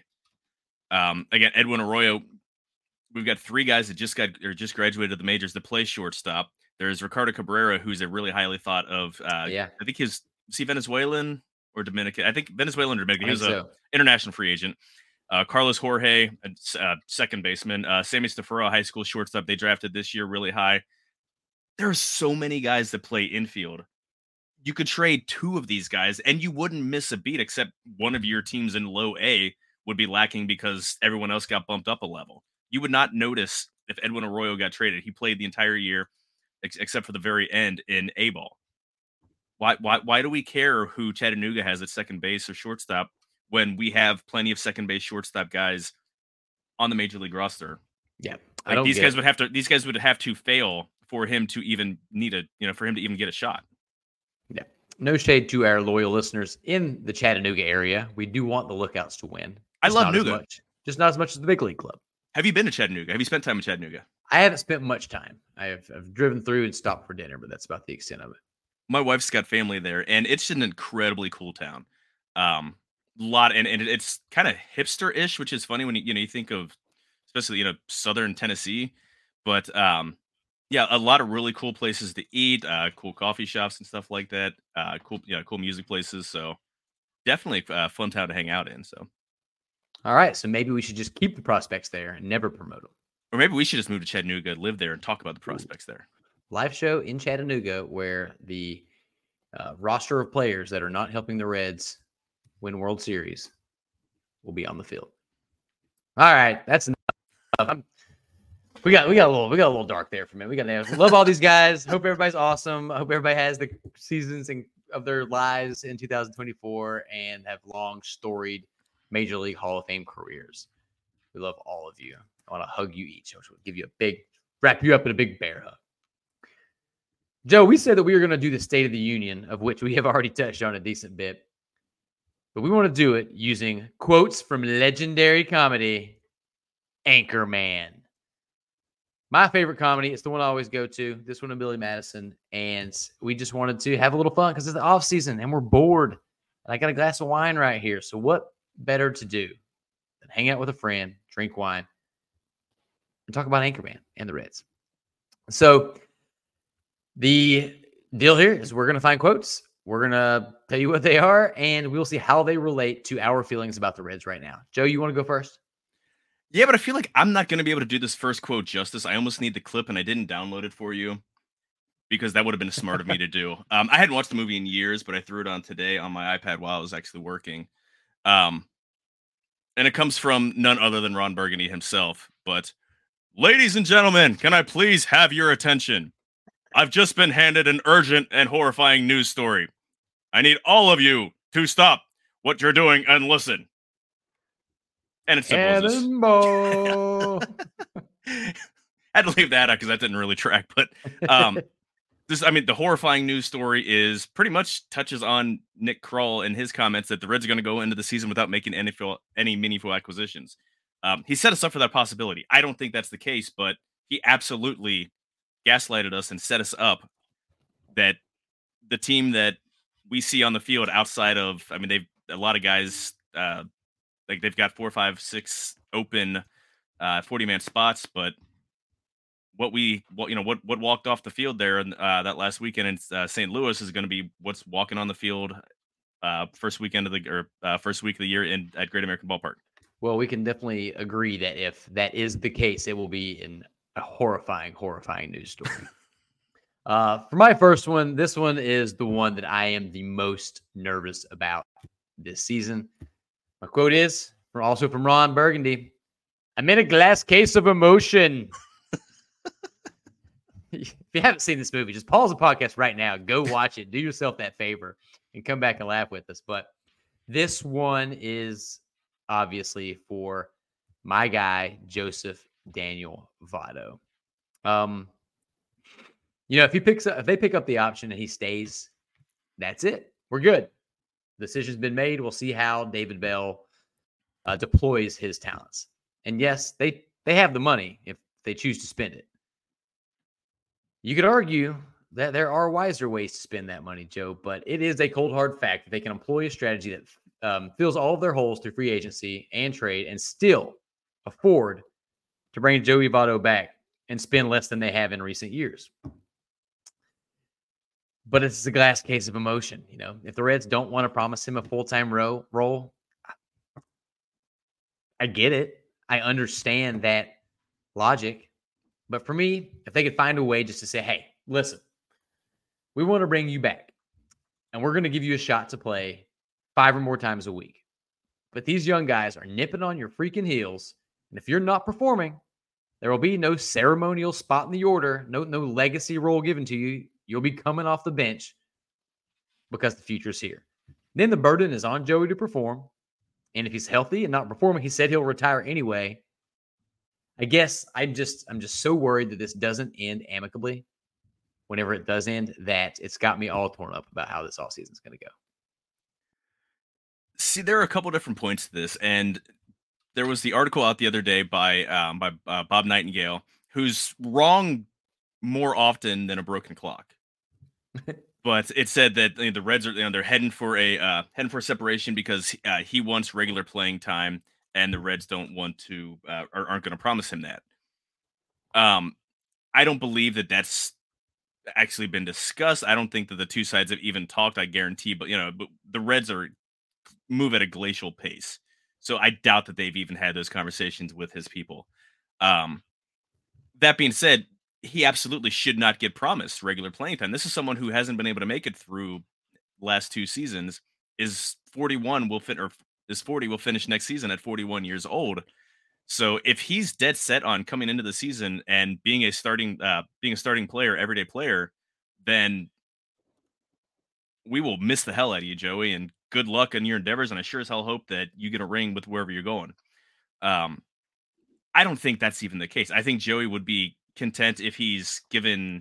Um, again, Edwin Arroyo, we've got three guys that just got or just graduated the majors that play shortstop. There's Ricardo Cabrera, who's a really highly thought of. Uh, yeah, I think he's is he Venezuelan or Dominican? I think Venezuelan or Dominican. He was so. an international free agent. Uh, Carlos Jorge, uh, second baseman. Uh, Sammy Stafaro, high school shortstop. They drafted this year really high. There are so many guys that play infield. You could trade two of these guys, and you wouldn't miss a beat, except one of your teams in low A would be lacking because everyone else got bumped up a level. You would not notice if Edwin Arroyo got traded. He played the entire year, ex- except for the very end in A ball. Why, why, why do we care who Chattanooga has at second base or shortstop when we have plenty of second base shortstop guys on the major league roster? Yeah, like these guys it. would have to. These guys would have to fail for him to even need a, you know, for him to even get a shot. Yeah. No shade to our loyal listeners in the Chattanooga area. We do want the Lookouts to win. I love Nooga. Much, just not as much as the big league club. Have you been to Chattanooga? Have you spent time in Chattanooga? I haven't spent much time. I've, I've driven through and stopped for dinner, but that's about the extent of it. My wife's got family there, and it's an incredibly cool town. Um, lot and, and it's kind of hipster-ish, which is funny when you, you know you think of, especially you know southern Tennessee. But um, yeah, a lot of really cool places to eat, uh, cool coffee shops and stuff like that. Uh, cool, yeah, cool music places. So definitely a fun town to hang out in. So. All right, so maybe we should just keep the prospects there and never promote them. Or maybe we should just move to Chattanooga, live there, and talk about the prospects there. Live show in Chattanooga where the uh, roster of players that are not helping the Reds win World Series will be on the field. All right, that's enough. I'm, we got we got a little we got a little dark there for me. We got love all these guys. Hope everybody's awesome. I hope everybody has the seasons in, of their lives in two thousand twenty-four and have long storied Major League Hall of Fame careers. We love all of you. I want to hug you each. I will give you a big, wrap you up in a big bear hug. Joe, we said that we were going to do the State of the Union, of which we have already touched on a decent bit. But we want to do it using quotes from legendary comedy, Anchorman. My favorite comedy. It's the one I always go to. This one and Billy Madison. And we just wanted to have a little fun because it's the off season and we're bored. And I got a glass of wine right here. So what better to do than hang out with a friend, drink wine, and talk about Anchorman and the Reds. So the deal here is we're going to find quotes. We're going to tell you what they are, and we'll see how they relate to our feelings about the Reds right now. Joe, you want to go first? Yeah, but I feel like I'm not going to be able to do this first quote justice. I almost need the clip, and I didn't download it for you because that would have been smart of me to do. Um, I hadn't watched the movie in years, but I threw it on today on my iPad while I was actually working. Um, and it comes from none other than Ron Burgundy himself. But, ladies and gentlemen, can I please have your attention? I've just been handed an urgent and horrifying news story. I need all of you to stop what you're doing and listen. And it's simple. I had to leave that out because that didn't really track. But um, this, I mean, the horrifying news story is pretty much touches on Nick Krall and his comments that the Reds are going to go into the season without making any, any meaningful acquisitions. Um, he set us up for that possibility. I don't think that's the case, but he absolutely gaslighted us and set us up that the team that we see on the field outside of, I mean, they've a lot of guys, uh, like they've got four, five, six open uh, forty man spots, but what we, what, you know, what, what walked off the field there uh, that last weekend in uh, Saint Louis is going to be what's walking on the field uh, first weekend of the, or uh, first week of the year in at Great American Ballpark. Well, we can definitely agree that if that is the case, it will be in a horrifying, horrifying news story. uh, for my first one, this one is the one that I am the most nervous about this season. My quote is from, also from Ron Burgundy. I'm in a glass case of emotion. If you haven't seen this movie, just pause the podcast right now. Go watch it. Do yourself that favor and come back and laugh with us. But this one is obviously for my guy, Joseph Daniel Votto. Um, you know, if he picks up, if they pick up the option and he stays, that's it. We're good. Decision's been made. We'll see how David Bell uh, deploys his talents. And yes, they they have the money if they choose to spend it. You could argue that there are wiser ways to spend that money, Joe, but it is a cold hard fact that they can employ a strategy that um, fills all of their holes through free agency and trade and still afford to bring Joey Votto back and spend less than they have in recent years. But it's a glass case of emotion. You know, if the Reds don't want to promise him a full-time ro- role, I get it. I understand that logic. But for me, if they could find a way just to say, hey, listen, we want to bring you back and we're going to give you a shot to play five or more times a week. But these young guys are nipping on your freaking heels. And if you're not performing, there will be no ceremonial spot in the order, no, no legacy role given to you. You'll be coming off the bench because the future's here. Then the burden is on Joey to perform. And if he's healthy and not performing, he said he'll retire anyway. I guess I'm just I'm just so worried that this doesn't end amicably. Whenever it does end, that it's got me all torn up about how this offseason is going to go. See, there are a couple different points to this, and there was the article out the other day by um, by uh, Bob Nightingale, who's wrong more often than a broken clock. But it said that you know, the Reds are you know they're heading for a uh, heading for a separation because uh, he wants regular playing time, and the Reds don't want to uh, or aren't going to promise him that. Um, I don't believe that that's actually been discussed. I don't think that the two sides have even talked. I guarantee, but you know, but the Reds are move at a glacial pace, so I doubt that they've even had those conversations with his people. Um, that being said, he absolutely should not get promised regular playing time. This is someone who hasn't been able to make it through last two seasons. Is forty-one will fit or is forty will finish next season at forty-one years old. So if he's dead set on coming into the season and being a starting uh, being a starting player, everyday player, then we will miss the hell out of you, Joey. And good luck in your endeavors. And I sure as hell hope that you get a ring with wherever you're going. Um, I don't think that's even the case. I think Joey would be content if he's given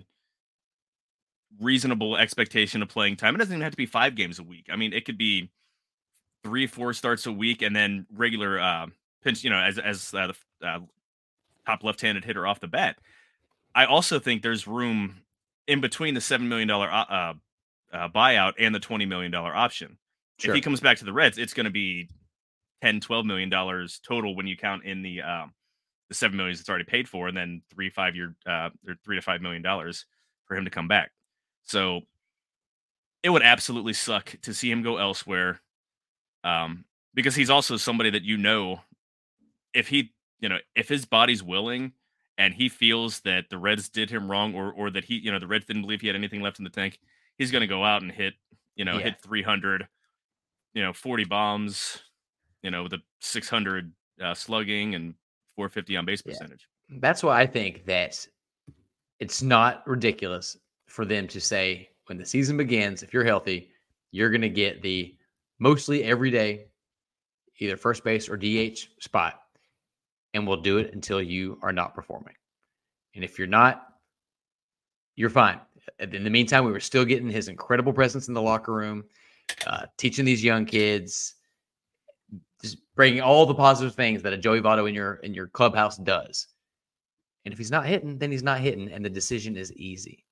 reasonable expectation of playing time. It doesn't even have to be five games a week. I mean, it could be three, four starts a week, and then regular uh, pinch. You know, as as uh, the uh, top left-handed hitter off the bat. I also think there's room in between the seven million dollar uh, uh, buyout and the twenty million dollar option. Sure. If he comes back to the Reds, it's going to be ten, twelve million dollars total when you count in the um, the seven million that's already paid for, and then three, five year, uh, or three to five million dollars for him to come back. So it would absolutely suck to see him go elsewhere, um, because he's also somebody that you know, if he, you know, if his body's willing and he feels that the Reds did him wrong, or or that he, you know, the Reds didn't believe he had anything left in the tank, he's going to go out and hit, you know, yeah. hit three hundred, you know, forty bombs, you know, with a six hundred uh, slugging and four fifty on base percentage. Yeah. That's why I think that it's not ridiculous for them to say when the season begins, if you're healthy, you're going to get the mostly every day, either first base or D H spot. And we'll do it until you are not performing. And if you're not, you're fine. In the meantime, we were still getting his incredible presence in the locker room, uh, teaching these young kids, just bringing all the positive things that a Joey Votto in your in your clubhouse does. And if he's not hitting, then he's not hitting, and the decision is easy.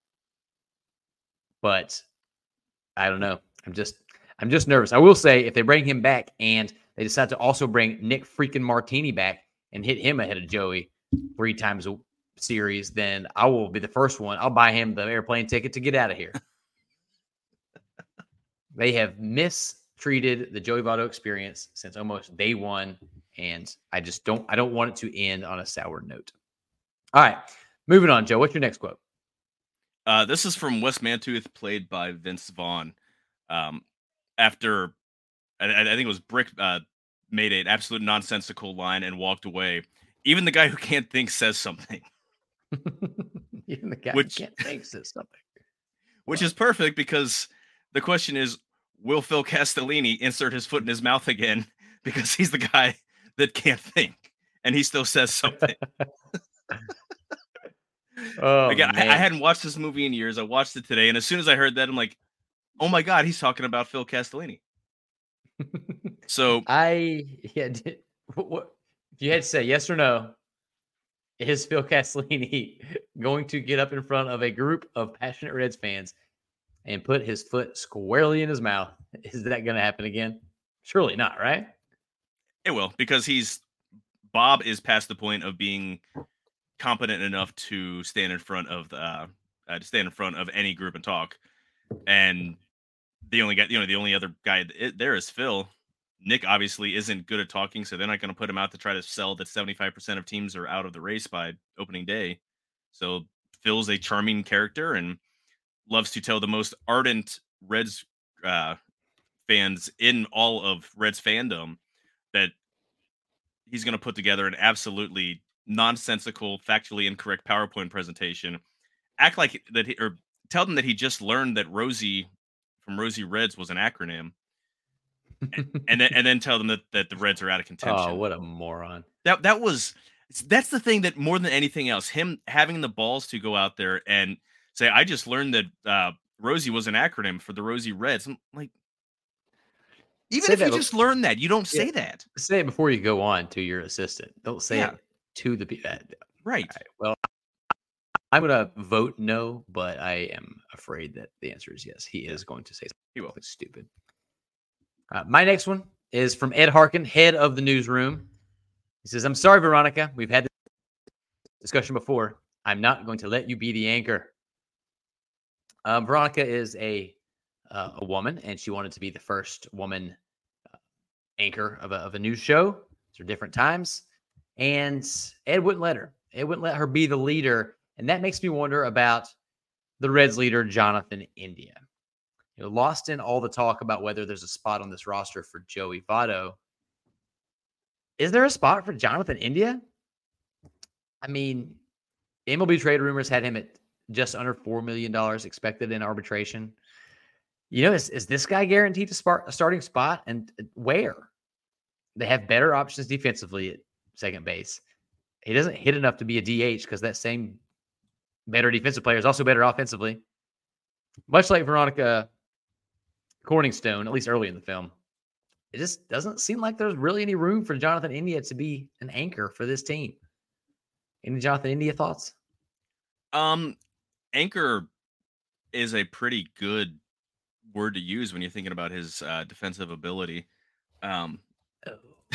But I don't know. I'm just I'm just nervous. I will say, if they bring him back and they decide to also bring Nick freaking Martini back and hit him ahead of Joey three times a series, then I will be the first one. I'll buy him the airplane ticket to get out of here. They have mistreated the Joey Votto experience since almost day one, and I just don't I don't want it to end on a sour note. All right, moving on, Joe. What's your next quote? Uh, this is from Wes Mantooth, played by Vince Vaughn. Um, after I, I think it was Brick uh, made an absolute nonsensical line and walked away. Even the guy who can't think says something. Even the guy which, who can't think says something. Which well. is perfect because the question is, will Phil Castellini insert his foot in his mouth again? Because he's the guy that can't think, and he still says something. Oh, Again, man. I, I hadn't watched this movie in years. I watched it today, and as soon as I heard that, I'm like, oh my God, he's talking about Phil Castellini. So I yeah, did, what, what if you had to say yes or no? Is Phil Castellini going to get up in front of a group of passionate Reds fans and put his foot squarely in his mouth? Is that going to happen again? Surely not, right? It will, because he's Bob is past the point of being competent enough to stand in front of the uh, uh, to stand in front of any group and talk. And the only guy, you know, the only other guy there is Phil. Nick obviously isn't good at talking, so they're not going to put him out to try to sell that seventy-five percent of teams are out of the race by opening day. So Phil's a charming character and loves to tell the most ardent Reds uh, fans in all of Reds fandom that he's going to put together an absolutely nonsensical, factually incorrect PowerPoint presentation. Act like that, he, or tell them that he just learned that Rosie from Rosie Reds was an acronym. and then and then tell them that, that the Reds are out of contention. Oh, what a moron. That that was that's the thing that more than anything else, him having the balls to go out there and say, I just learned that uh, Rosie was an acronym for the Rosie Reds. I'm like, even say if you be- just learned that, you don't say yeah. that. Say it before you go on to your assistant. Don't say yeah. it to the people. Right. right. Well, I'm going to vote no, but I am afraid that the answer is yes. He is going to say something stupid. Uh, my next one is from Ed Harkin, head of the newsroom. He says, I'm sorry, Veronica. We've had this discussion before. I'm not going to let you be the anchor. Um, Veronica is a uh, a woman, and she wanted to be the first woman uh, anchor of a, of a news show. These are different times. And Ed wouldn't let her. Ed wouldn't let her be the leader. And that makes me wonder about the Reds leader, Jonathan India. You know, lost in all the talk about whether there's a spot on this roster for Joey Votto. Is there a spot for Jonathan India? I mean, M L B trade rumors had him at just under four million dollars expected in arbitration. You know, is, is this guy guaranteed to start a starting spot? And where? They have better options defensively at second base. He doesn't hit enough to be a D H because that same better defensive player is also better offensively. Much like Veronica Corningstone, at least early in the film, it just doesn't seem like there's really any room for Jonathan India to be an anchor for this team. Any Jonathan India thoughts? Um, anchor is a pretty good word to use when you're thinking about his uh, defensive ability. Um, oh.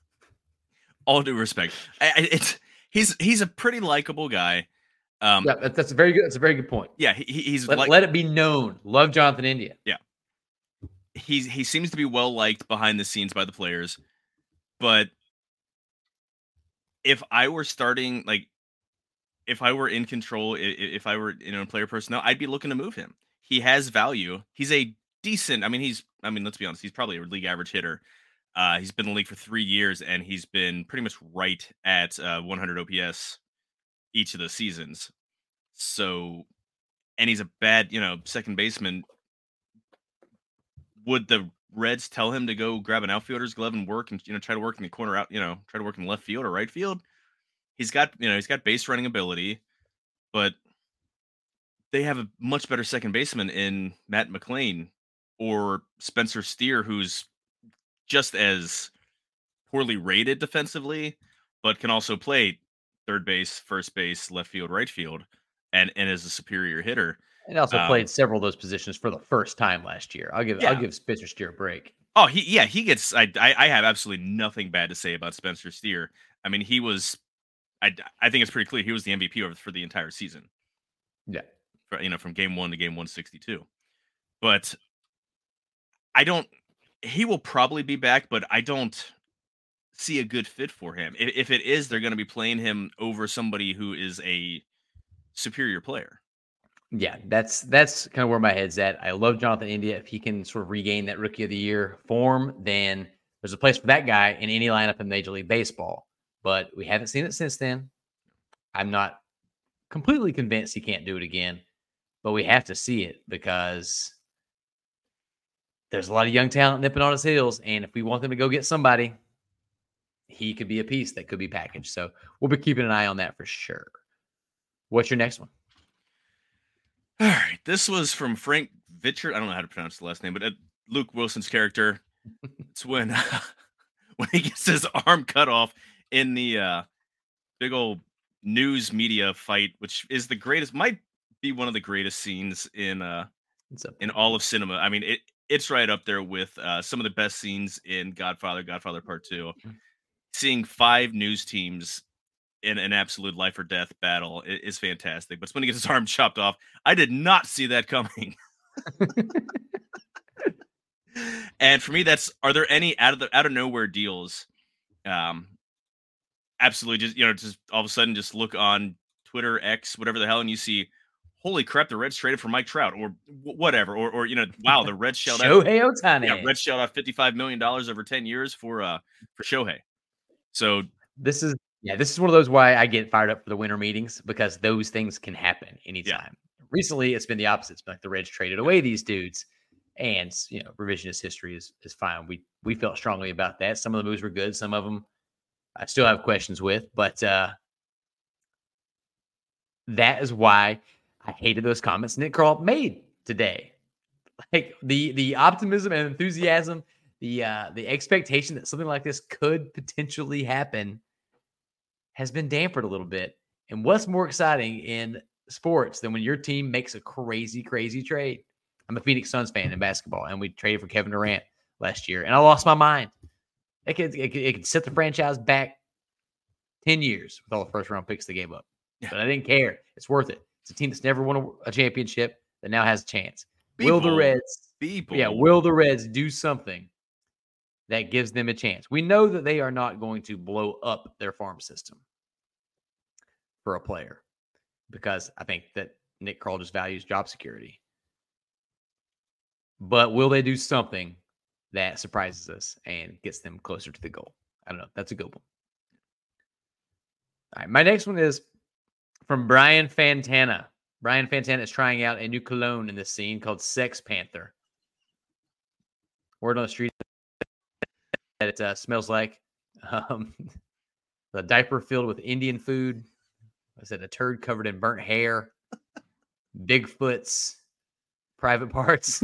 all due respect, I, I, it's he's he's a pretty likable guy. Um, yeah, that's a very good. That's a very good point. Yeah, he, he's let, like, let it be known. Love Jonathan India. Yeah, he's he seems to be well liked behind the scenes by the players, but if I were starting, like, if I were in control, if, if I were you know player personnel, I'd be looking to move him. He has value. He's a decent. I mean, he's. I mean, let's be honest. He's probably a league average hitter. Uh, he's been in the league for three years, and he's been pretty much right at uh, one hundred O P S each of the seasons. So, and he's a bad, you know, second baseman. Would the Reds tell him to go grab an outfielder's glove and work and, you know, try to work in the corner out, you know, try to work in left field or right field? He's got, you know, he's got base running ability, but they have a much better second baseman in Matt McLain or Spencer Steer, who's just as poorly rated defensively, but can also play third base, first base, left field, right field, and, and is a superior hitter. And also um, played several of those positions for the first time last year. I'll give yeah. I'll give Spencer Steer a break. Oh, he yeah, he gets. I, I I have absolutely nothing bad to say about Spencer Steer. I mean, he was. I I think it's pretty clear he was the M V P over for the entire season. Yeah, for, you know, from game one to game one sixty-two. But I don't. He will probably be back, but I don't see a good fit for him. If, if it is, they're going to be playing him over somebody who is a superior player. Yeah, that's that's kind of where my head's at. I love Jonathan India. If he can sort of regain that Rookie of the Year form, then there's a place for that guy in any lineup in Major League Baseball. But we haven't seen it since then. I'm not completely convinced he can't do it again, but we have to see it because there's a lot of young talent nipping on his heels. And if we want them to go get somebody, he could be a piece that could be packaged. So we'll be keeping an eye on that for sure. What's your next one? All right. This was from Frank Vitcher. I don't know how to pronounce the last name, but uh, Luke Wilson's character. It's when uh, when he gets his arm cut off in the uh, big old news media fight, which is the greatest, might be one of the greatest scenes in uh, in all of cinema. I mean, it it's right up there with uh, some of the best scenes in Godfather, Godfather Part Two. Seeing five news teams in an absolute life or death battle is fantastic. But when he gets his arm chopped off, I did not see that coming. And for me, that's, are there any out of the out of nowhere deals? Um, absolutely, just you know, just all of a sudden, just look on Twitter, X, whatever the hell, and you see, holy crap, the Reds traded for Mike Trout, or w- whatever, or or you know, wow, the Reds shelled out Shohei Ohtani. Yeah, Reds shelled out fifty-five million dollars over ten years for uh for Shohei. So this is yeah, this is one of those why I get fired up for the winter meetings, because those things can happen anytime. Yeah. Recently, it's been the opposite. It's been like the Reds traded away these dudes, and you know, revisionist history is is fine. We we felt strongly about that. Some of the moves were good. Some of them I still have questions with, but uh, that is why I hated those comments Nick Krall made today. Like the the optimism and enthusiasm, the uh, the expectation that something like this could potentially happen has been dampened a little bit. And what's more exciting in sports than when your team makes a crazy, crazy trade? I'm a Phoenix Suns fan in basketball, and we traded for Kevin Durant last year, and I lost my mind. It could, it could, it could set the franchise back ten years with all the first-round picks they gave up. Yeah. But I didn't care. It's worth it. It's a team that's never won a, a championship that now has a chance. People, will the Reds people. Yeah, will the Reds do something that gives them a chance? We know that they are not going to blow up their farm system for a player, because I think that Nick Krall just values job security. But will they do something that surprises us and gets them closer to the goal? I don't know. That's a good one. All right, my next one is from Brian Fantana. Brian Fantana is trying out a new cologne in this scene called Sex Panther. Word on the street that it uh, smells like um, the diaper filled with Indian food. I said a turd covered in burnt hair, Bigfoot's private parts.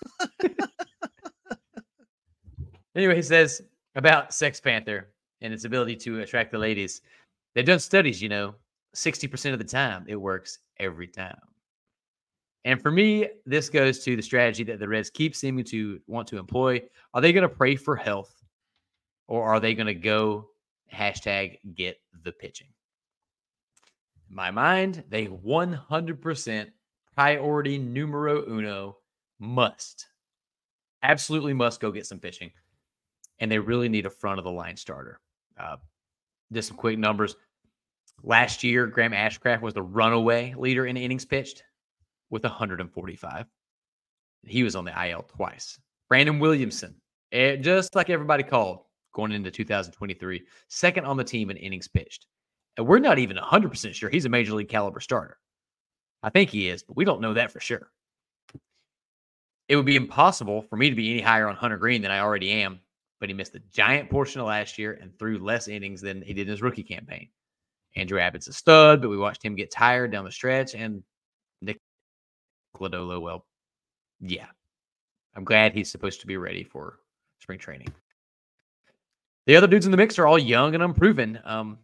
Anyway, he says about Sex Panther and its ability to attract the ladies. They've done studies, you know, sixty percent of the time it works every time. And for me, this goes to the strategy that the Reds keep seeming to want to employ. Are they going to pray for health, or are they going to go hashtag get the pitching? In my mind, they one hundred percent priority numero uno must, absolutely must go get some pitching. And they really need a front of the line starter. Uh, just some quick numbers. Last year, Graham Ashcraft was the runaway leader in innings pitched with one hundred forty-five. He was on the I L twice. Brandon Williamson, just like everybody called going into two thousand twenty-three, second on the team in innings pitched. And we're not even one hundred percent sure he's a major league caliber starter. I think he is, but we don't know that for sure. It would be impossible for me to be any higher on Hunter Green than I already am, but he missed a giant portion of last year and threw less innings than he did in his rookie campaign. Andrew Abbott's a stud, but we watched him get tired down the stretch. And Nick Lodolo, well, yeah. I'm glad he's supposed to be ready for spring training. The other dudes in the mix are all young and unproven. Um,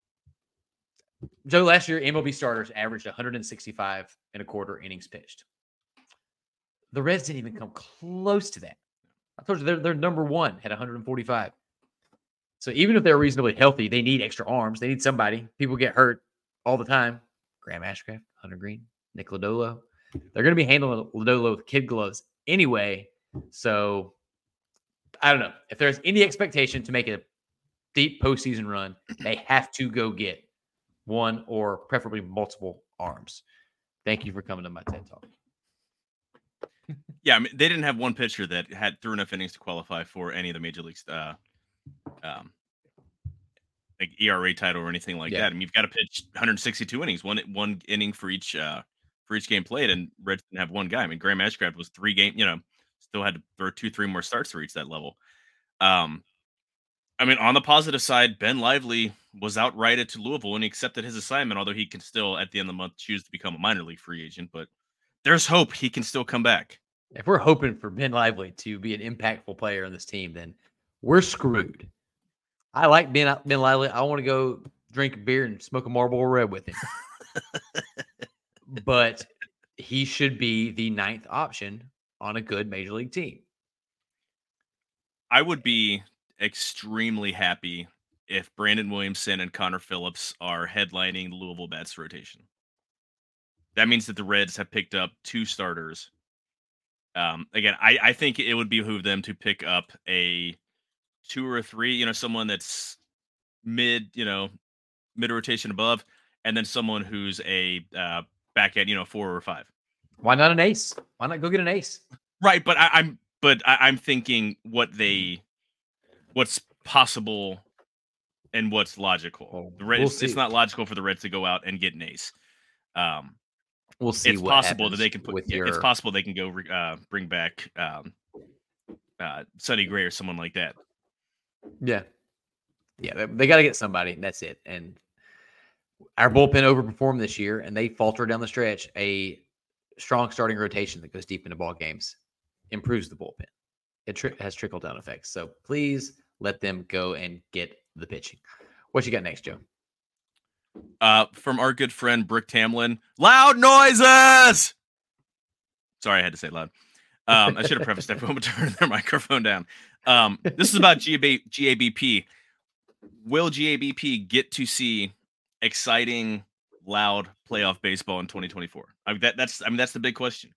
Joe, last year, M L B starters averaged one hundred sixty-five and a quarter innings pitched. The Reds didn't even come close to that. I told you they're, they're number one at one hundred forty-five. So even if they're reasonably healthy, they need extra arms. They need somebody. People get hurt all the time. Graham Ashcraft, Hunter Green, Nick Lodolo. They're going to be handling Lodolo with kid gloves anyway. So I don't know. If there's any expectation to make a deep postseason run, they have to go get one or preferably multiple arms. Thank you for coming to my TED Talk. Yeah, I mean, they didn't have one pitcher that had threw enough innings to qualify for any of the major leagues, uh, um, like E R A title or anything like yeah. that. I mean, you've got to pitch one hundred sixty-two innings, one one inning for each uh, for each game played, and Reds didn't have one guy. I mean, Graham Ashcraft was three game, you know, still had to throw two, three more starts to reach that level. Um, I mean, on the positive side, Ben Lively was outrighted to Louisville and he accepted his assignment, although he can still, at the end of the month, choose to become a minor league free agent. But there's hope he can still come back. If we're hoping for Ben Lively to be an impactful player on this team, then we're screwed. I like Ben, Ben Lively. I want to go drink a beer and smoke a Marlboro Red with him. But he should be the ninth option on a good major league team. I would be extremely happy if Brandon Williamson and Connor Phillips are headlining the Louisville Bats rotation. That means that the Reds have picked up two starters. Um, again, I, I think it would behoove them to pick up a two or a three, you know, someone that's mid, you know, mid rotation above, and then someone who's a uh, back end, you know, four or five. Why not an ace? Why not go get an ace? Right, but I, I'm but I, I'm thinking what they, what's possible, and what's logical. Well, the Reds, we'll it's, it's not logical for the Reds to go out and get an ace. Um, We'll see. It's what possible that they can put. With Yeah, your... It's possible they can go uh, bring back um, uh, Sonny Gray or someone like that. Yeah, yeah, they, they got to get somebody. That's it. And our bullpen overperformed this year, and they falter down the stretch. A strong starting rotation that goes deep into ball games improves the bullpen. It tri- has trickle down effects. So please let them go and get the pitching. What you got next, Joe? Uh, from our good friend Brick Tamlin, loud noises. Sorry, I had to say loud. Um, I should have prefaced everyone to turn their microphone down. Um, this is about G A B P. Will G A B P get to see exciting, loud playoff baseball in twenty twenty-four? I mean, that, that's I mean that's the big question.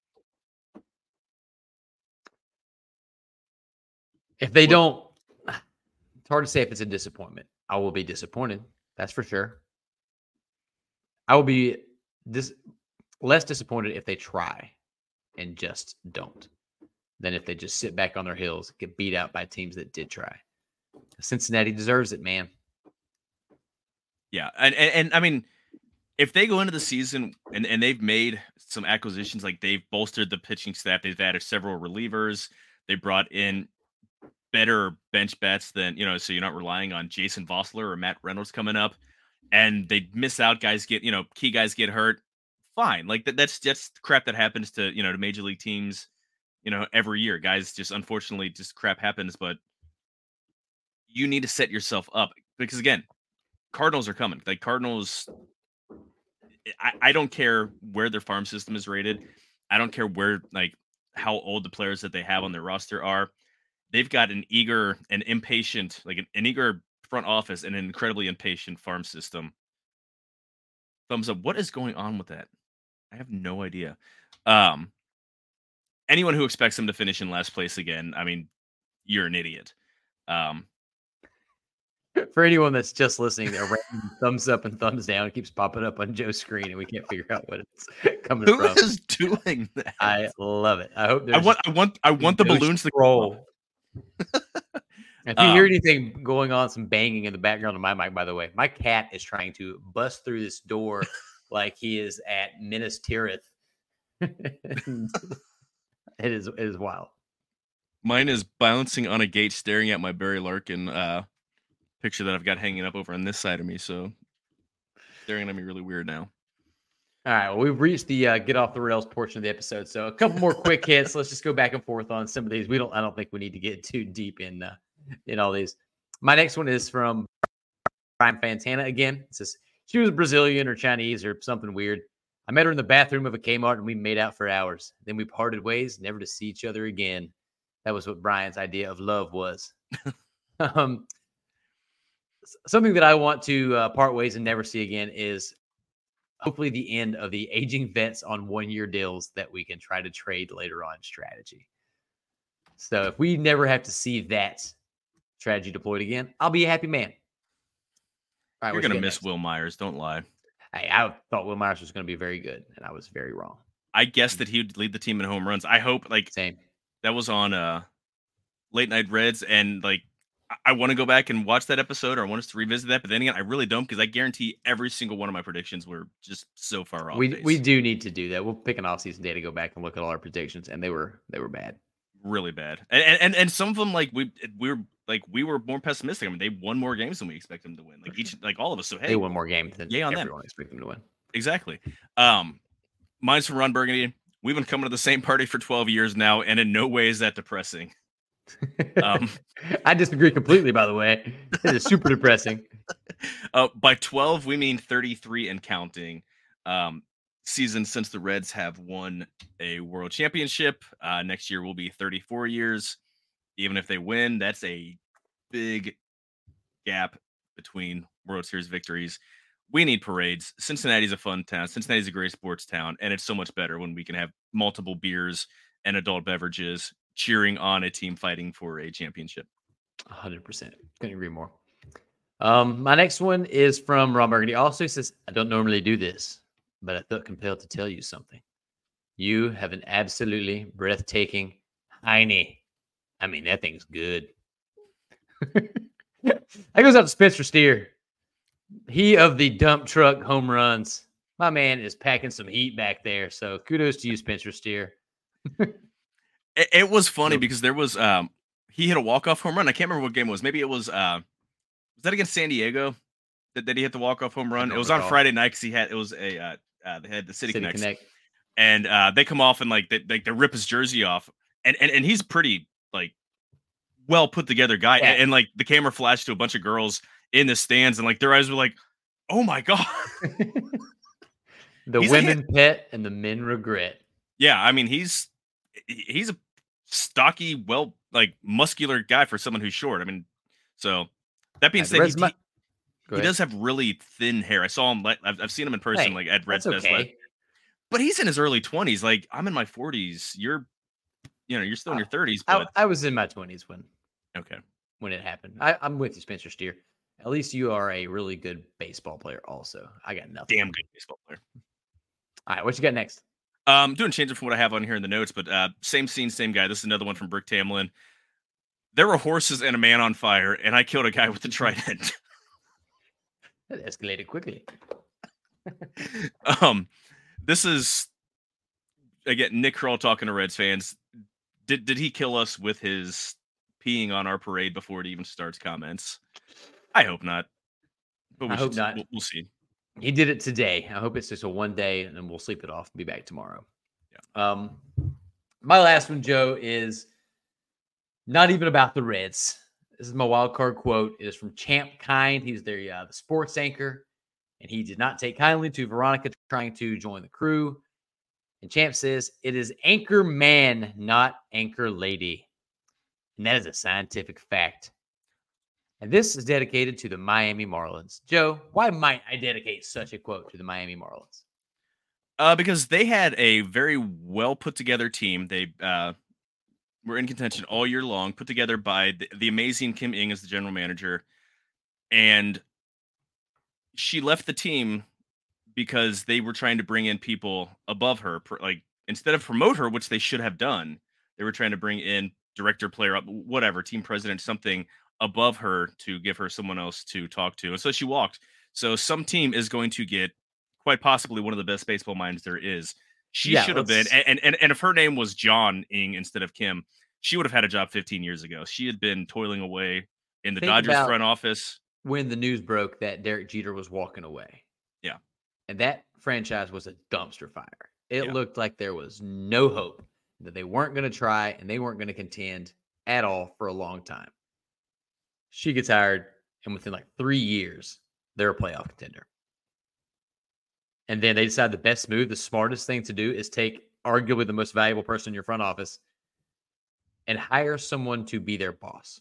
If they don't, it's hard to say if it's a disappointment. I will be disappointed. That's for sure. I will be dis- less disappointed if they try and just don't than if they just sit back on their heels, get beat out by teams that did try. Cincinnati deserves it, man. Yeah, and, and, and I mean, if they go into the season and, and they've made some acquisitions, like they've bolstered the pitching staff, they've added several relievers, they brought in better bench bats than, you know, so you're not relying on Jason Vossler or Matt Reynolds coming up. And they miss out, guys get, you know, key guys get hurt. Fine. Like that, that's just crap that happens to, you know, to major league teams, you know, every year. Guys just unfortunately just crap happens, but you need to set yourself up because again, Cardinals are coming. Like Cardinals, I, I don't care where their farm system is rated. I don't care where, like, how old the players that they have on their roster are. They've got an eager and impatient, like an, an eager front office and an incredibly impatient farm system. Thumbs up. What is going on with that? I have no idea. Um, anyone who expects them to finish in last place again, I mean, you're an idiot. Um, For anyone that's just listening, a random thumbs up and thumbs down keeps popping up on Joe's screen, and we can't figure out what it's coming who from. Who is doing that? I love it. I hope. I want. I want. I want the balloons to roll. If you um, hear anything going on, some banging in the background of my mic, by the way, my cat is trying to bust through this door like he is at Minas Tirith. it is it is wild. Mine is bouncing on a gate, staring at my Barry Larkin uh, picture that I've got hanging up over on this side of me. So staring at me really weird now. All right, well, we've reached the uh, get off the rails portion of the episode. So a couple more quick hits. Let's just go back and forth on some of these. We don't. I don't think we need to get too deep in uh, in all these. My next one is from Brian Fantana again. It says she was Brazilian or Chinese or something weird. I met her in the bathroom of a Kmart and we made out for hours. Then we parted ways, never to see each other again. That was what Brian's idea of love was. um, something that I want to uh, part ways and never see again is hopefully the end of the aging vets on one-year deals that we can try to trade later on strategy. So if we never have to see that strategy deployed again, I'll be a happy man. right, You're what you gonna got miss next? Will Myers. Don't lie. Hey, I thought Will Myers was going to be very good, and I was very wrong. I guessed that he would lead the team in home runs. I hope like Same. that was on uh Late Night Reds, and like I, I want to go back and watch that episode, or I want us to revisit that. But then again, I really don't because I guarantee every single one of my predictions were just so far off We base. we do need to do that. We'll pick an off-season day to go back and look at all our predictions, and they were they were bad. Really bad, and and and some of them like we we were like we were more pessimistic. I mean, they won more games than we expect them to win. Like each like all of us. So hey, They won more games than yay on them. everyone expected them to win. Exactly. Um, mine's from Ron Burgundy. We've been coming to the same party for twelve years now, and in no way is that depressing. Um, I disagree completely. By the way, it is super depressing. Uh, by twelve, we mean thirty-three and counting. Um, seasons since the Reds have won a World Championship. Uh, next year will be thirty-four years. Even if they win, that's a big gap between World Series victories. We need parades. Cincinnati's a fun town. Cincinnati's a great sports town, and it's so much better when we can have multiple beers and adult beverages cheering on a team fighting for a championship. one hundred percent. Couldn't agree more. Um, my next one is from Ron Burgundy. Also says, I don't normally do this, but I felt compelled to tell you something. You have an absolutely breathtaking Heine. I mean, that thing's good. That goes out to Spencer Steer. He of the dump truck home runs. My man is packing some heat back there. So kudos to you, Spencer Steer. it, it was funny because there was um he hit a walk-off home run. I can't remember what game it was. Maybe it was uh was that against San Diego that, that he hit the walk-off home run? It was recall. on Friday night because he had it was a uh, uh they had the City, City Connects. Connect. And uh they come off and like they, they they rip his jersey off. And and, and he's pretty like well put together guy. Yeah. And, and like the camera flashed to a bunch of girls in the stands, and like their eyes were like, oh my God. The he's women pet and the men regret. Yeah, I mean he's he's a stocky, well, like muscular guy for someone who's short. I mean, so that being said, he, my... he, he does have really thin hair. I saw him. I've, I've seen him in person, hey, like at Reds Fest. Okay. But he's in his early twenties. Like I'm in my forties. You're, you know, you're still in your thirties. But I, I was in my twenties when. Okay. When it happened, I, I'm with you, Spencer Steer. At least you are a really good baseball player. Also, I got nothing. Damn good baseball player. All right, what you got next? Um, doing changes from what I have on here in the notes, but uh, same scene, same guy. This is another one from Brick Tamlin. There were horses and a man on fire, and I killed a guy with a trident. That escalated quickly. um, this is again Nick Kroll talking to Reds fans. Did did he kill us with his peeing on our parade before it even starts? Comments. I hope not. But we I hope not. We'll, we'll see. He did it today. I hope it's just a one day, and then we'll sleep it off and be back tomorrow. Yeah. Um, my last one, Joe, is not even about the Reds. This is my wild card quote. It is from Champ Kind. He's their uh, the sports anchor, and he did not take kindly to Veronica trying to join the crew. And Champ says, "It is anchor man, not anchor lady." And that is a scientific fact. And this is dedicated to the Miami Marlins. Joe, why might I dedicate such a quote to the Miami Marlins? Uh, because they had a very well put together team. They uh, were in contention all year long, put together by the, the amazing Kim Ng as the general manager. And she left the team because they were trying to bring in people above her. Like, instead of promote her, which they should have done, they were trying to bring in director, player, up, whatever, team president, something above her to give her someone else to talk to. And so she walked. So some team is going to get quite possibly one of the best baseball minds there is. She yeah, should have been. And, and, and if her name was John Ng instead of Kim, she would have had a job fifteen years ago. She had been toiling away in the Think Dodgers front office. When the news broke that Derek Jeter was walking away. Yeah. And that franchise was a dumpster fire. It yeah. looked like there was no hope, that they weren't going to try and they weren't going to contend at all for a long time. She gets hired, and within like three years, they're a playoff contender. And then they decide the best move, the smartest thing to do is take arguably the most valuable person in your front office and hire someone to be their boss.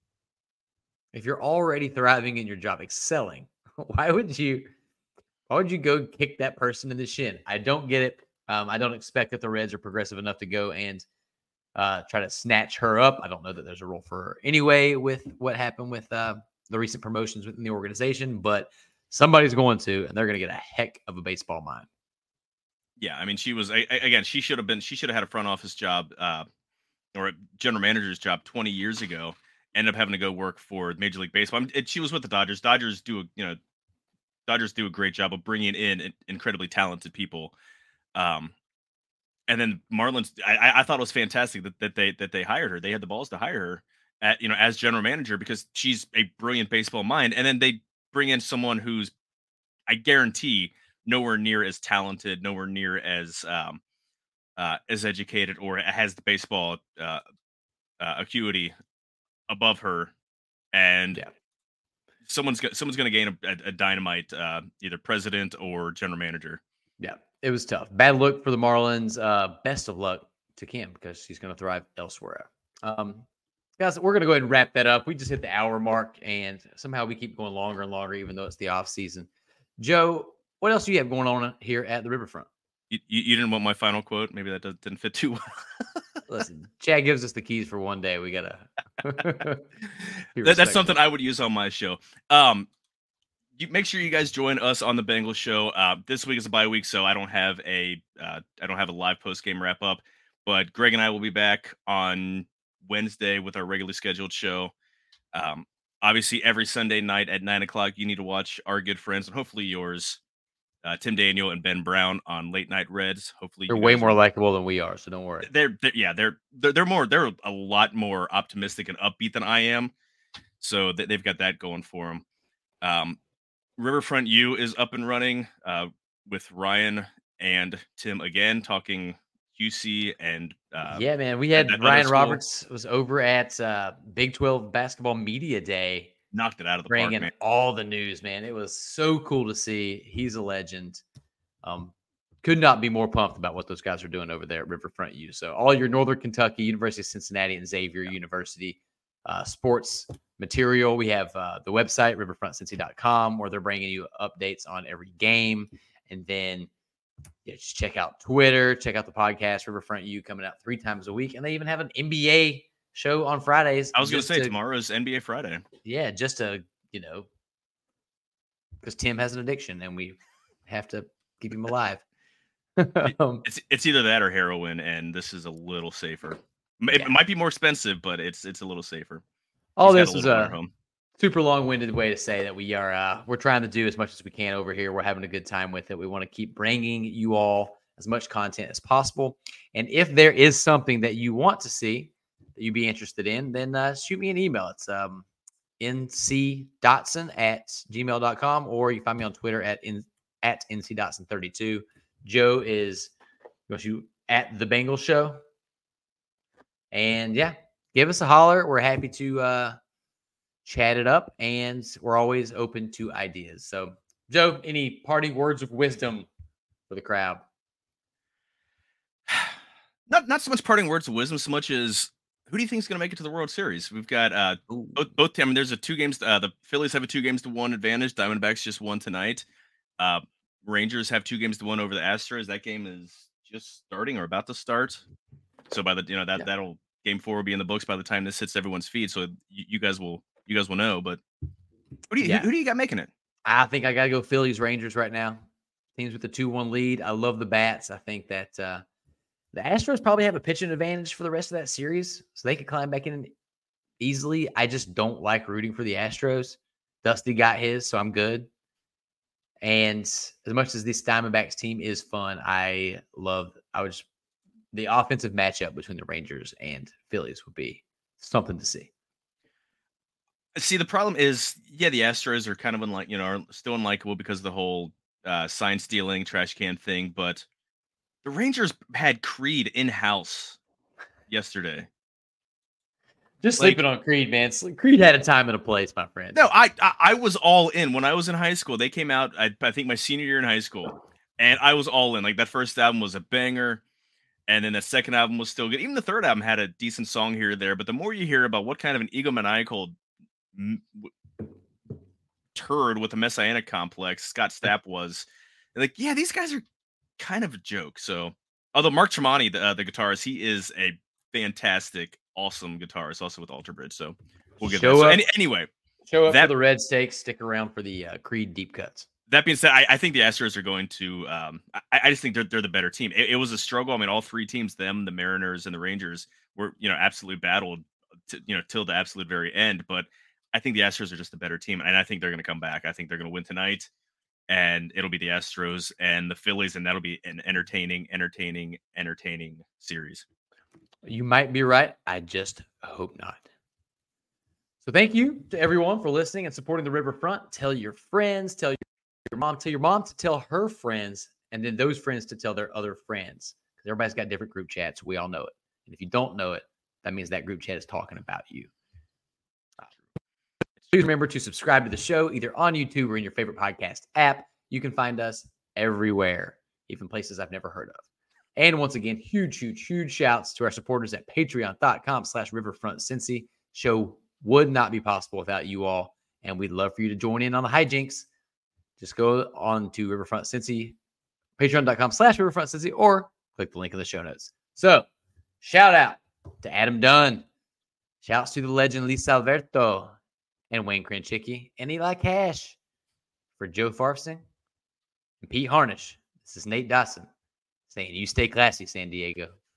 If you're already thriving in your job, excelling, why would you why would you go kick that person in the shin? I don't get it. Um, I don't expect that the Reds are progressive enough to go and uh, try to snatch her up. I don't know that there's a role for her anyway with what happened with uh, the recent promotions within the organization, but Somebody's going to, and they're going to get a heck of a baseball mind. Yeah, I mean, she was I, I, again. She should have been. She should have had a front office job uh, or a general manager's job twenty years ago. Ended up having to go work for Major League Baseball. I mean, it, she was with the Dodgers. Dodgers do a you know, Dodgers do a great job of bringing in incredibly talented people. Um, and then Marlins, I, I thought it was fantastic that, that they that they hired her. They had the balls to hire her at you know as general manager because she's a brilliant baseball mind. And then they bring in someone who's, I guarantee, nowhere near as talented, nowhere near as um, uh, as educated, or has the baseball uh, uh, acuity above her. And yeah. someone's go- someone's going to gain a, a dynamite uh, either president or general manager. Yeah, it was tough. Bad luck for the Marlins. Uh, best of luck to Kim because she's going to thrive elsewhere. Um, guys, we're going to go ahead and wrap that up. We just hit the hour mark, and somehow we keep going longer and longer, even though it's the off season. Joe, what else do you have going on here at the Riverfront? You, you, you didn't want my final quote? Maybe that does, didn't fit too well. Listen, Chad gives us the keys for one day. We got to. that, that's something I would use on my show. Um, you make sure you guys join us on the Bengals show. Uh, this week is a bye week, so I don't have a uh, I don't have a live post game wrap up. But Greg and I will be back on Wednesday with our regularly scheduled show. Um, obviously, every Sunday night at nine o'clock, you need to watch our good friends and hopefully yours, uh, Tim Daniel and Ben Brown on Late Night Reds. Hopefully, they're way more likable than we are, so don't worry. They're, they're yeah, they're, they're they're more they're a lot more optimistic and upbeat than I am. So they, they've got that going for them. Um, Riverfront U is up and running uh, with Ryan and Tim again talking Q C and uh, yeah, man. We had Ryan Roberts was over at uh, Big twelve Basketball Media Day. Knocked it out of the bringing park, man. all the news, man. It was so cool to see. He's a legend. Um, could not be more pumped about what those guys are doing over there at Riverfront U. So all your Northern Kentucky, University of Cincinnati, and Xavier yeah. University uh, sports material. We have uh, the website, riverfront cincy dot com, where they're bringing you updates on every game. And then yeah, just check out Twitter, check out the podcast, Riverfront U, coming out three times a week. And they even have an N B A show on Fridays. I was going to say tomorrow's N B A Friday. Yeah, just to, you know, because Tim has an addiction and we have to keep him alive. um, it's it's either that or heroin, and this is a little safer. It yeah. might be more expensive, but it's it's a little safer. All this is a super long-winded way to say that we are uh, we're trying to do as much as we can over here. We're having a good time with it. We want to keep bringing you all as much content as possible. And if there is something that you want to see that you'd be interested in, then uh, shoot me an email. It's um, n c dotson at gmail dot com, or you find me on Twitter at in, at n c dotson thirty-two. Joe is you want you at the Bengals Show. And yeah, give us a holler. We're happy to uh, chat it up, and we're always open to ideas. So, Joe, any parting words of wisdom for the crowd? Not not so much parting words of wisdom, so much as who do you think is going to make it to the World Series? We've got uh, both, both. I mean, there's a two games. Uh, the Phillies have a two games to one advantage. Diamondbacks just won tonight. Uh, Rangers have two games to one over the Astros. That game is just starting or about to start. So by the you know that yeah. that'll game four will be in the books by the time this hits everyone's feed. So you, you guys will you guys will know. But who do you yeah. who, who do you got making it? I think I got to go Phillies Rangers right now. Teams with the two one lead. I love the bats. I think that uh, the Astros probably have a pitching advantage for the rest of that series, so they could climb back in easily. I just don't like rooting for the Astros. Dusty got his, so I'm good. And as much as this Diamondbacks team is fun, I love. I would just the offensive matchup between the Rangers and Phillies would be something to see. See, the problem is, yeah, the Astros are kind of unlike, you know, are still unlikable because of the whole uh, sign stealing, trash can thing. But the Rangers had Creed in house yesterday. Just like, sleeping on Creed, man. Creed had a time and a place, my friend. No, I, I I was all in when I was in high school. They came out, I, I think, my senior year in high school, and I was all in. Like that first album was a banger. And then the second album was still good. Even the third album had a decent song here or there. But the more you hear about what kind of an egomaniacal m- turd with a messianic complex Scott Stapp was, like, yeah, these guys are kind of a joke. So, although Mark Tremonti, the, uh, the guitarist, he is a fantastic, awesome guitarist, also with Alter Bridge. So we'll get that. So, any, anyway, Show up that, for the red steaks. Stick around for the uh, Creed deep cuts. That being said, I, I think the Astros are going to. Um, I, I just think they're they're the better team. It, it was a struggle. I mean, all three teams, them, the Mariners, and the Rangers, were you know absolutely battled, to, you know, till the absolute very end. But I think the Astros are just a better team, and I think they're going to come back. I think they're going to win tonight, and it'll be the Astros and the Phillies, and that'll be an entertaining, entertaining, entertaining series. You might be right. I just hope not. So thank you to everyone for listening and supporting the Riverfront. Tell your friends, tell your your mom, tell your mom to tell her friends, and then those friends to tell their other friends. Because everybody's got different group chats. We all know it. And if you don't know it, that means that group chat is talking about you. Please remember to subscribe to the show either on YouTube or in your favorite podcast app. You can find us everywhere, even places I've never heard of. And once again, huge, huge, huge shouts to our supporters at patreon.com slash Riverfront Cincy. Show would not be possible without you all. And we'd love for you to join in on the hijinks. Just go on to Riverfront Cincy, patreon.com slash Riverfront Cincy, or click the link in the show notes. So, shout out to Adam Dunn. Shouts to the legend Lisa Alberto and Wayne Kranchicki and Eli Cash. For Joe Farfsing and Pete Harnish, this is Nate Dawson saying, you stay classy, San Diego.